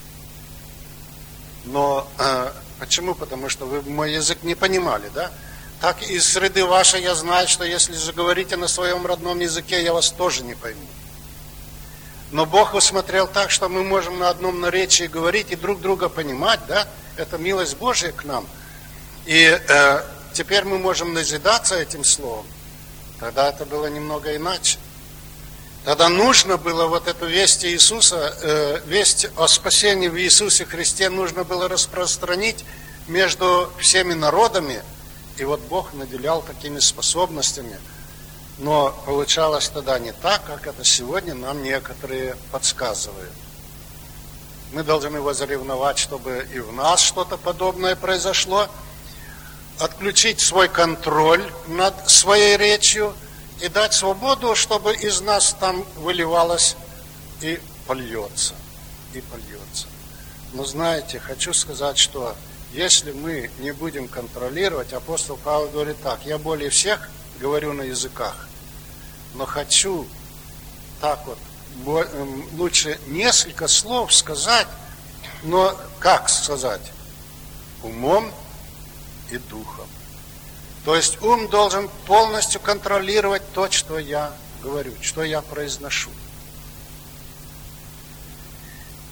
Но э, почему? Потому что вы мой язык не понимали, да? Так из среды вашей я знаю, что если же говорите на своем родном языке, я вас тоже не пойму. Но Бог усмотрел так, что мы можем на одном наречии говорить и друг друга понимать, да? Это милость Божия к нам. И э, теперь мы можем назидаться этим словом. Тогда это было немного иначе. Тогда нужно было вот эту весть Иисуса, э, весть о спасении в Иисусе Христе нужно было распространить между всеми народами. И вот Бог наделял такими способностями. Но получалось тогда не так, как это сегодня нам некоторые подсказывают. Мы должны возревновать, чтобы и в нас что-то подобное произошло, отключить свой контроль над своей речью и дать свободу, чтобы из нас там выливалось и польется, и польется. Но знаете, хочу сказать, что если мы не будем контролировать, апостол Павел говорит так, я более всех говорю на языках, но хочу так вот, лучше несколько слов сказать, но как сказать? Умом и духом. То есть ум должен полностью контролировать то, что я говорю, что я произношу.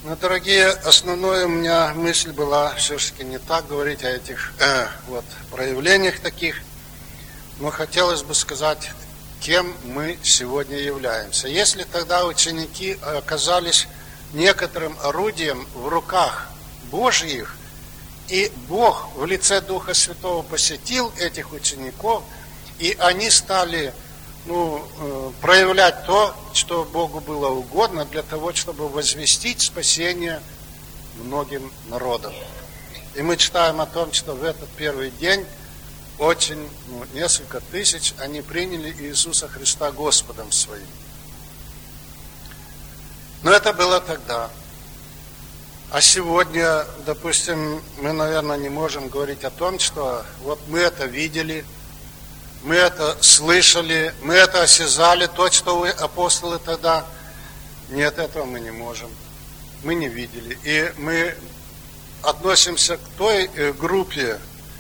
Ну, дорогие, основная у меня мысль была все-таки не так говорить о этих э, вот, проявлениях таких, но хотелось бы сказать, кем мы сегодня являемся. Если тогда ученики оказались некоторым орудием в руках Божьих, и Бог в лице Духа Святого посетил этих учеников, и они стали ну, проявлять то, что Богу было угодно, для того, чтобы возвестить спасение многим народам. И мы читаем о том, что в этот первый день очень, ну, несколько тысяч, они приняли Иисуса Христа Господом своим. Но это было тогда. А сегодня, допустим, мы, наверное, не можем говорить о том, что вот мы это видели, мы это слышали, мы это осязали, то, что вы, апостолы, тогда. Нет, этого мы не можем. Мы не видели. И мы относимся к той группе,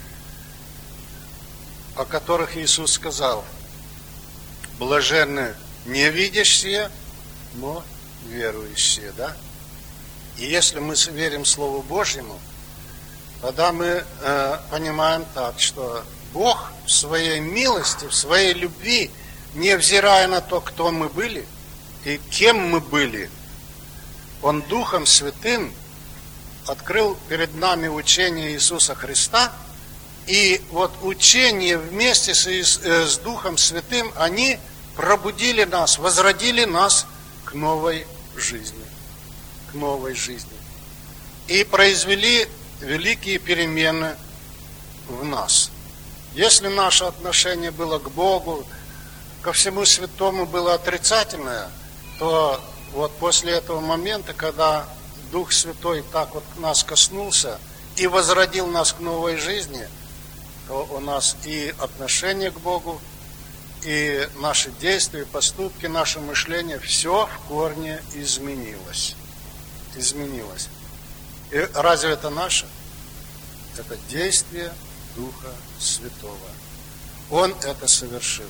о которых Иисус сказал: блаженны не видящие, но верующие, да? И если мы верим Слову Божьему, тогда мы э, понимаем так, что Бог в своей милости, в своей любви, невзирая на то, кто мы были и кем мы были, Он Духом Святым открыл перед нами учение Иисуса Христа. И вот учение вместе с, с Духом Святым, они пробудили нас, возродили нас к новой жизни. К новой жизни. И произвели великие перемены в нас. Если наше отношение было к Богу, ко всему святому было отрицательное, то вот после этого момента, когда Дух Святой так вот нас коснулся и возродил нас к новой жизни, то у нас и отношение к Богу, и наши действия, поступки, наше мышление, все в корне изменилось. Изменилось. И разве это наше? Это действие Духа Святого. Он это совершил.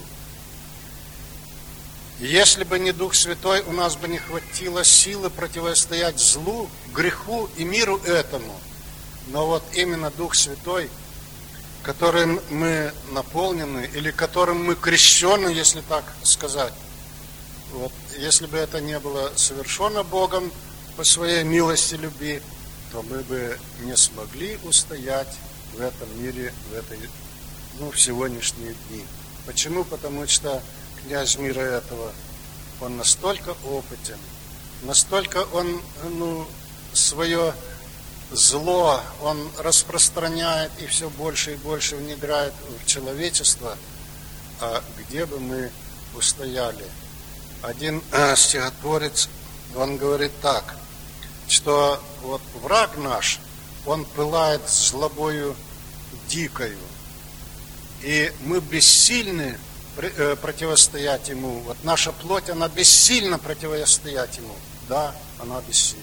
И если бы не Дух Святой, у нас бы не хватило силы противостоять злу, греху и миру этому. Но вот именно Дух Святой, которым мы наполнены, или которым мы крещены, если так сказать, вот, если бы это не было совершено Богом по своей милости, любви, то мы бы не смогли устоять в этом мире, в, этой, ну, в сегодняшние дни. Почему? Потому что князь мира этого, он настолько опытен, настолько он, ну, свое зло он распространяет и все больше и больше внедряет в человечество, а где бы мы устояли? Один э, стихотворец, он говорит так, что вот враг наш, он пылает злобою дикою, и мы бессильны э, противостоять ему. Вот наша плоть, она бессильна противостоять ему. Да, она бессильна.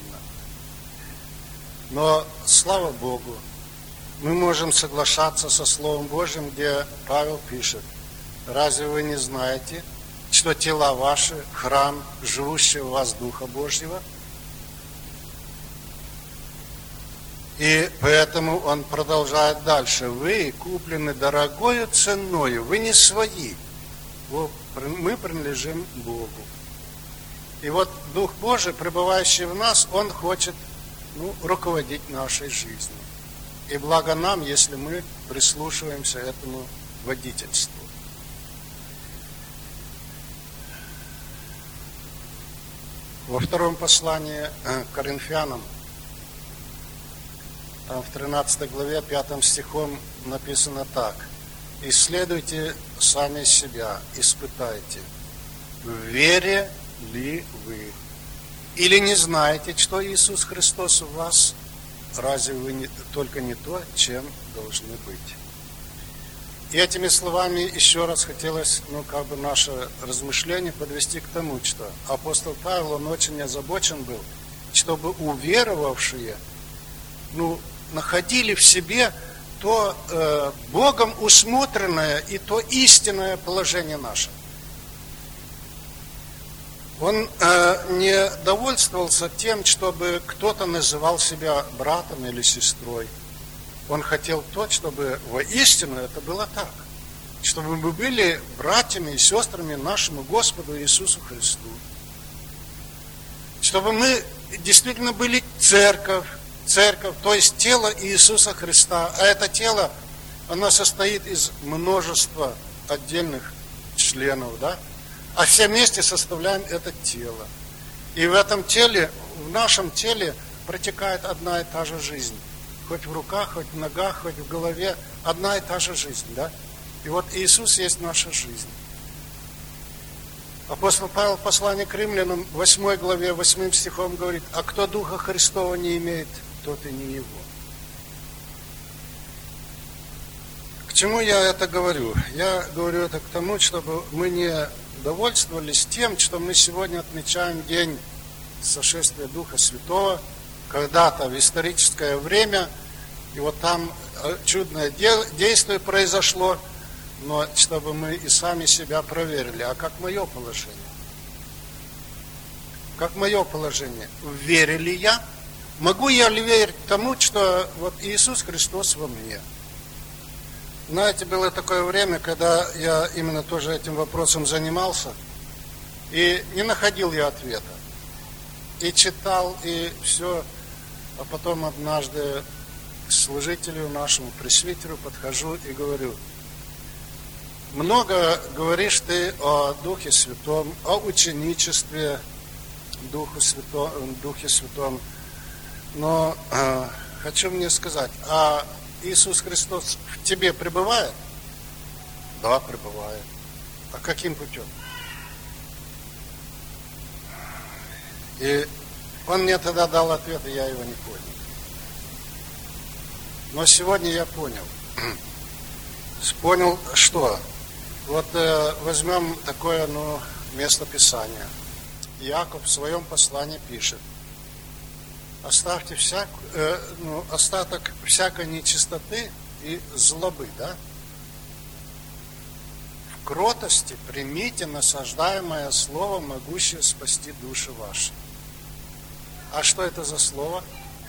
Но, слава Богу, мы можем соглашаться со Словом Божьим, где Павел пишет: разве вы не знаете, что тела ваши – храм, живущего в вас Духа Божьего? И поэтому он продолжает дальше: вы куплены дорогою ценою, вы не свои, мы принадлежим Богу. И вот Дух Божий, пребывающий в нас, Он хочет, ну, руководить нашей жизнью. И благо нам, если мы прислушиваемся этому водительству. Во втором послании к Коринфянам, там в тринадцатой главе, пятым стихом написано так: исследуйте сами себя, испытайте, в вере ли вы? Или не знаете, что Иисус Христос в вас? Разве вы не, только не то, чем должны быть? И этими словами еще раз хотелось, ну, как бы наше размышление подвести к тому, что апостол Павел, он очень озабочен был, чтобы уверовавшие, ну, находили в себе то э, Богом усмотренное и то истинное положение наше. Он э, не довольствовался тем, чтобы кто-то называл себя братом или сестрой. Он хотел то, чтобы воистину это было так. Чтобы мы были братьями и сестрами нашему Господу Иисусу Христу. Чтобы мы действительно были церковь, церковь, то есть тело Иисуса Христа. А это тело, оно состоит из множества отдельных членов, да? А все вместе составляем это тело. И в этом теле, в нашем теле протекает одна и та же жизнь. Хоть в руках, хоть в ногах, хоть в голове, одна и та же жизнь, да? И вот Иисус есть наша жизнь. Апостол Павел в послании к римлянам, в восьмой главе, восьмым стихом говорит: а кто Духа Христова не имеет, тот и не его. К чему я это говорю? Я говорю это к тому, чтобы мы не довольствовались тем, что мы сегодня отмечаем день сошествия Духа Святого, когда-то в историческое время, и вот там чудное действие произошло, но чтобы мы и сами себя проверили. А как мое положение? Как мое положение? В вере ли я? Могу я ли верить тому, что вот Иисус Христос во мне? Знаете, было такое время, когда я именно тоже этим вопросом занимался, и не находил я ответа. И читал, и все. А потом однажды к служителю нашему, пресвитеру, подхожу и говорю: много говоришь ты о Духе Святом, о ученичестве Духу Святом, Духе Святом, но э, хочу мне сказать, а Иисус Христос в тебе пребывает? Да, пребывает. А каким путем? И он мне тогда дал ответ, и я его не понял. Но сегодня я понял. Понял, что? Вот э, возьмем такое, ну, место Писания. Иаков в своем послании пишет: оставьте всяк, э, ну, остаток всякой нечистоты и злобы, да? В кротости примите насаждаемое слово, могущее спасти души ваши. А что это за слово?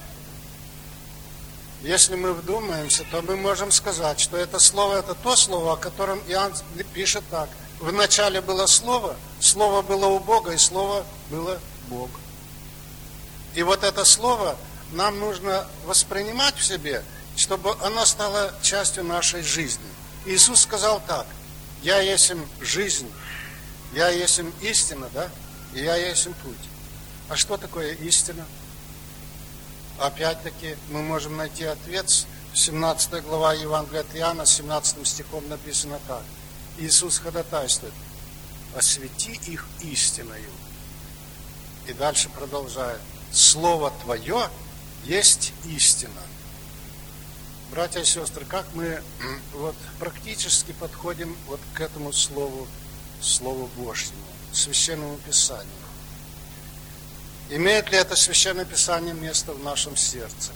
Если мы вдумаемся, то мы можем сказать, что это слово, это то слово, о котором Иоанн пишет так: в начале было слово, слово было у Бога, и слово было Бог. И вот это слово нам нужно воспринимать в себе, чтобы оно стало частью нашей жизни. Иисус сказал так: я есмь жизнь, я есмь истина, да, и я есмь путь. А что такое истина? Опять-таки мы можем найти ответ. семнадцатая глава Евангелия от Иоанна, семнадцатым стихом написано так: Иисус ходатайствует: освети их истиною. И дальше продолжает: Слово Твое есть истина. Братья и сестры, как мы вот практически подходим вот к этому слову, Слову Божьему, Священному Писанию? Имеет ли это Священное Писание место в нашем сердце?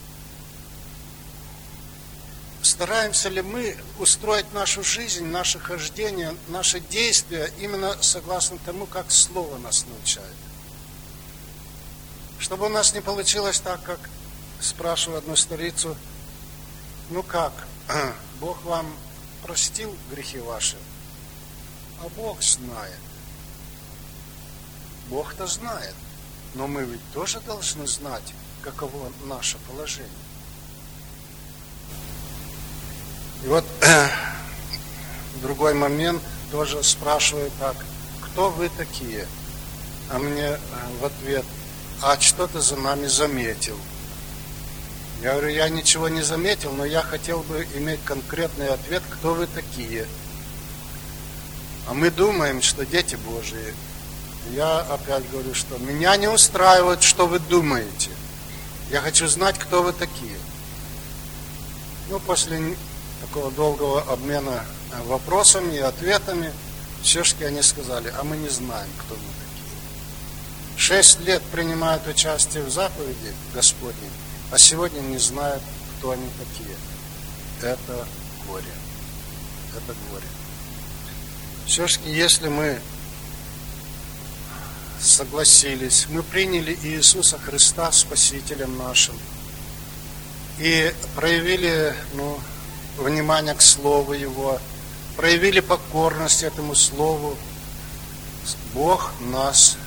Стараемся ли мы устроить нашу жизнь, наше хождение, наши действия именно согласно тому, как Слово нас научает? Чтобы у нас не получилось так, как спрашиваю одну старицу: ну как, Бог вам простил грехи ваши? А Бог знает. Бог-то знает. Но мы ведь тоже должны знать, каково наше положение. И вот э, другой момент тоже спрашиваю так: кто вы такие? А мне э, в ответ: а что ты за нами заметил? Я говорю: я ничего не заметил, но я хотел бы иметь конкретный ответ, кто вы такие. А мы думаем, что дети Божии. Я опять говорю, что меня не устраивает, что вы думаете. Я хочу знать, кто вы такие. Ну, после такого долгого обмена вопросами и ответами, все-таки они сказали: а мы не знаем, кто мы такие. Шесть лет принимают участие в заповеди Господней, а сегодня не знают, кто они такие. Это горе. Это горе. Все-таки, если мы согласились, мы приняли Иисуса Христа Спасителем нашим и проявили, ну, внимание к Слову Его, проявили покорность этому Слову, Бог нас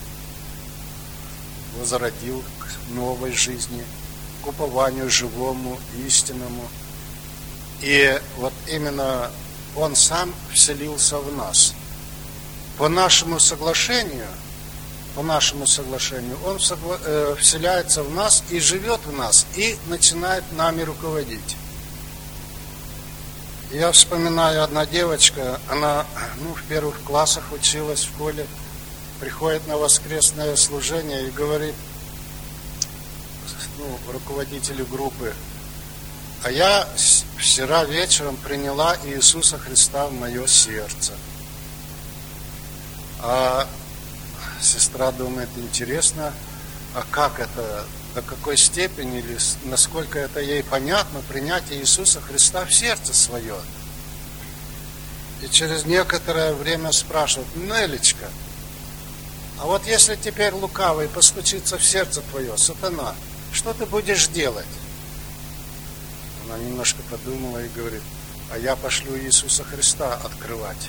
возродил к новой жизни, к упованию живому, истинному. И вот именно Он сам вселился в нас. По нашему соглашению, по нашему соглашению, Он согла- э, вселяется в нас и живет в нас, и начинает нами руководить. Я вспоминаю, одна девочка, она, ну, в первых классах училась в школе, приходит на воскресное служение и говорит, ну, руководителю группы: а я вчера вечером приняла Иисуса Христа в мое сердце. А сестра думает, интересно, а как это, до какой степени или насколько это ей понятно, принять Иисуса Христа в сердце свое. И через некоторое время спрашивает: Нелечка, а вот если теперь лукавый постучится в сердце твое, сатана, что ты будешь делать? Она немножко подумала и говорит: а я пошлю Иисуса Христа открывать.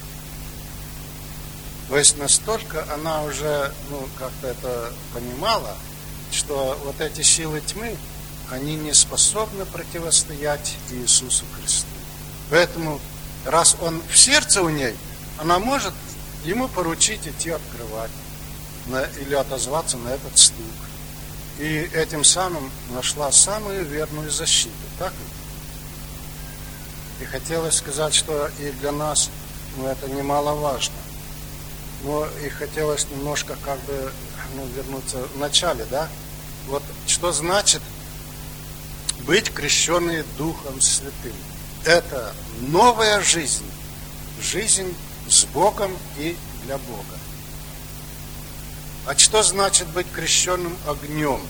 То есть настолько она уже, ну, как-то это понимала, что вот эти силы тьмы, они не способны противостоять Иисусу Христу. Поэтому, раз Он в сердце у ней, она может ему поручить идти открывать на, или отозваться на этот стук. И этим самым нашла самую верную защиту. Так ведь? И хотелось сказать, что и для нас, ну, это немаловажно. Но и хотелось немножко как бы, ну, вернуться в начале, да? Вот что значит быть крещенным Духом Святым? Это новая жизнь, жизнь с Богом и для Бога. А что значит быть крещенным огнем?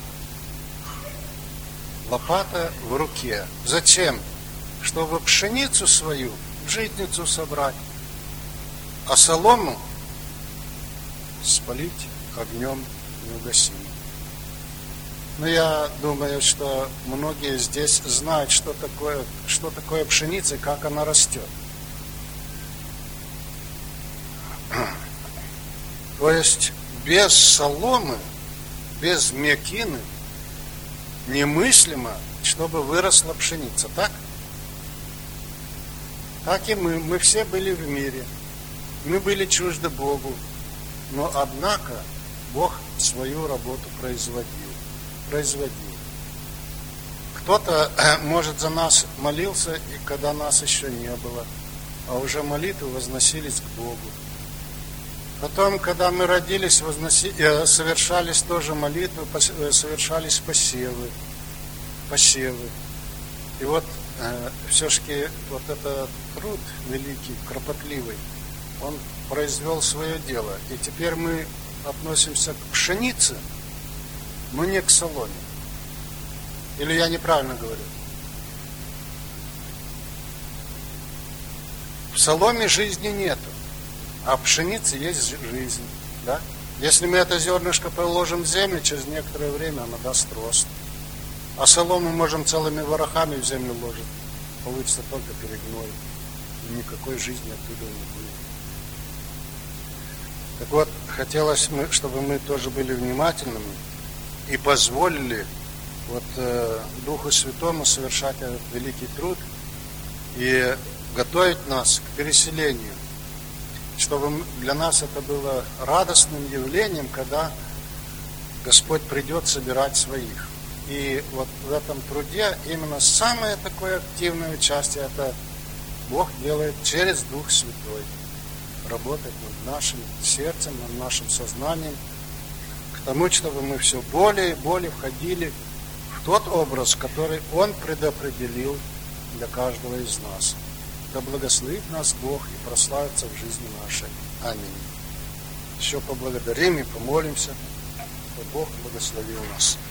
Лопата в руке. Зачем? Чтобы пшеницу свою в житницу собрать, а солому спалить огнем неугасимым. Но я думаю, что многие здесь знают, что такое, что такое пшеница и как она растет. То есть без соломы, без мекины немыслимо, чтобы выросла пшеница, так? Так и мы, мы все были в мире, мы были чужды Богу, но однако Бог свою работу производил, производил. Кто-то, может, за нас молился, и когда нас еще не было, а уже молитвы возносились к Богу. Потом, когда мы родились, возноси, совершались тоже молитвы, совершались посевы, посевы. И вот э, все-таки вот этот труд великий, кропотливый, он произвел свое дело. И теперь мы относимся к пшенице, но не к соломе. Или я неправильно говорю? В соломе жизни нету, а в пшенице есть жизнь. Да? Если мы это зернышко положим в землю, через некоторое время оно даст рост. А солому можем целыми ворохами в землю ложить. Получится только перегной. И никакой жизни оттуда не будет. Так вот, хотелось, чтобы мы тоже были внимательными и позволили вот, э, Духу Святому совершать этот великий труд и готовить нас к переселению, чтобы для нас это было радостным явлением, когда Господь придет собирать своих. И вот в этом труде именно самое такое активное участие это Бог делает через Дух Святой. Работать над нашим сердцем, над нашим сознанием, к тому, чтобы мы все более и более входили в тот образ, который Он предопределил для каждого из нас. Да благословит нас Бог и прославится в жизни нашей. Аминь. Еще поблагодарим и помолимся, чтобы Бог благословил нас.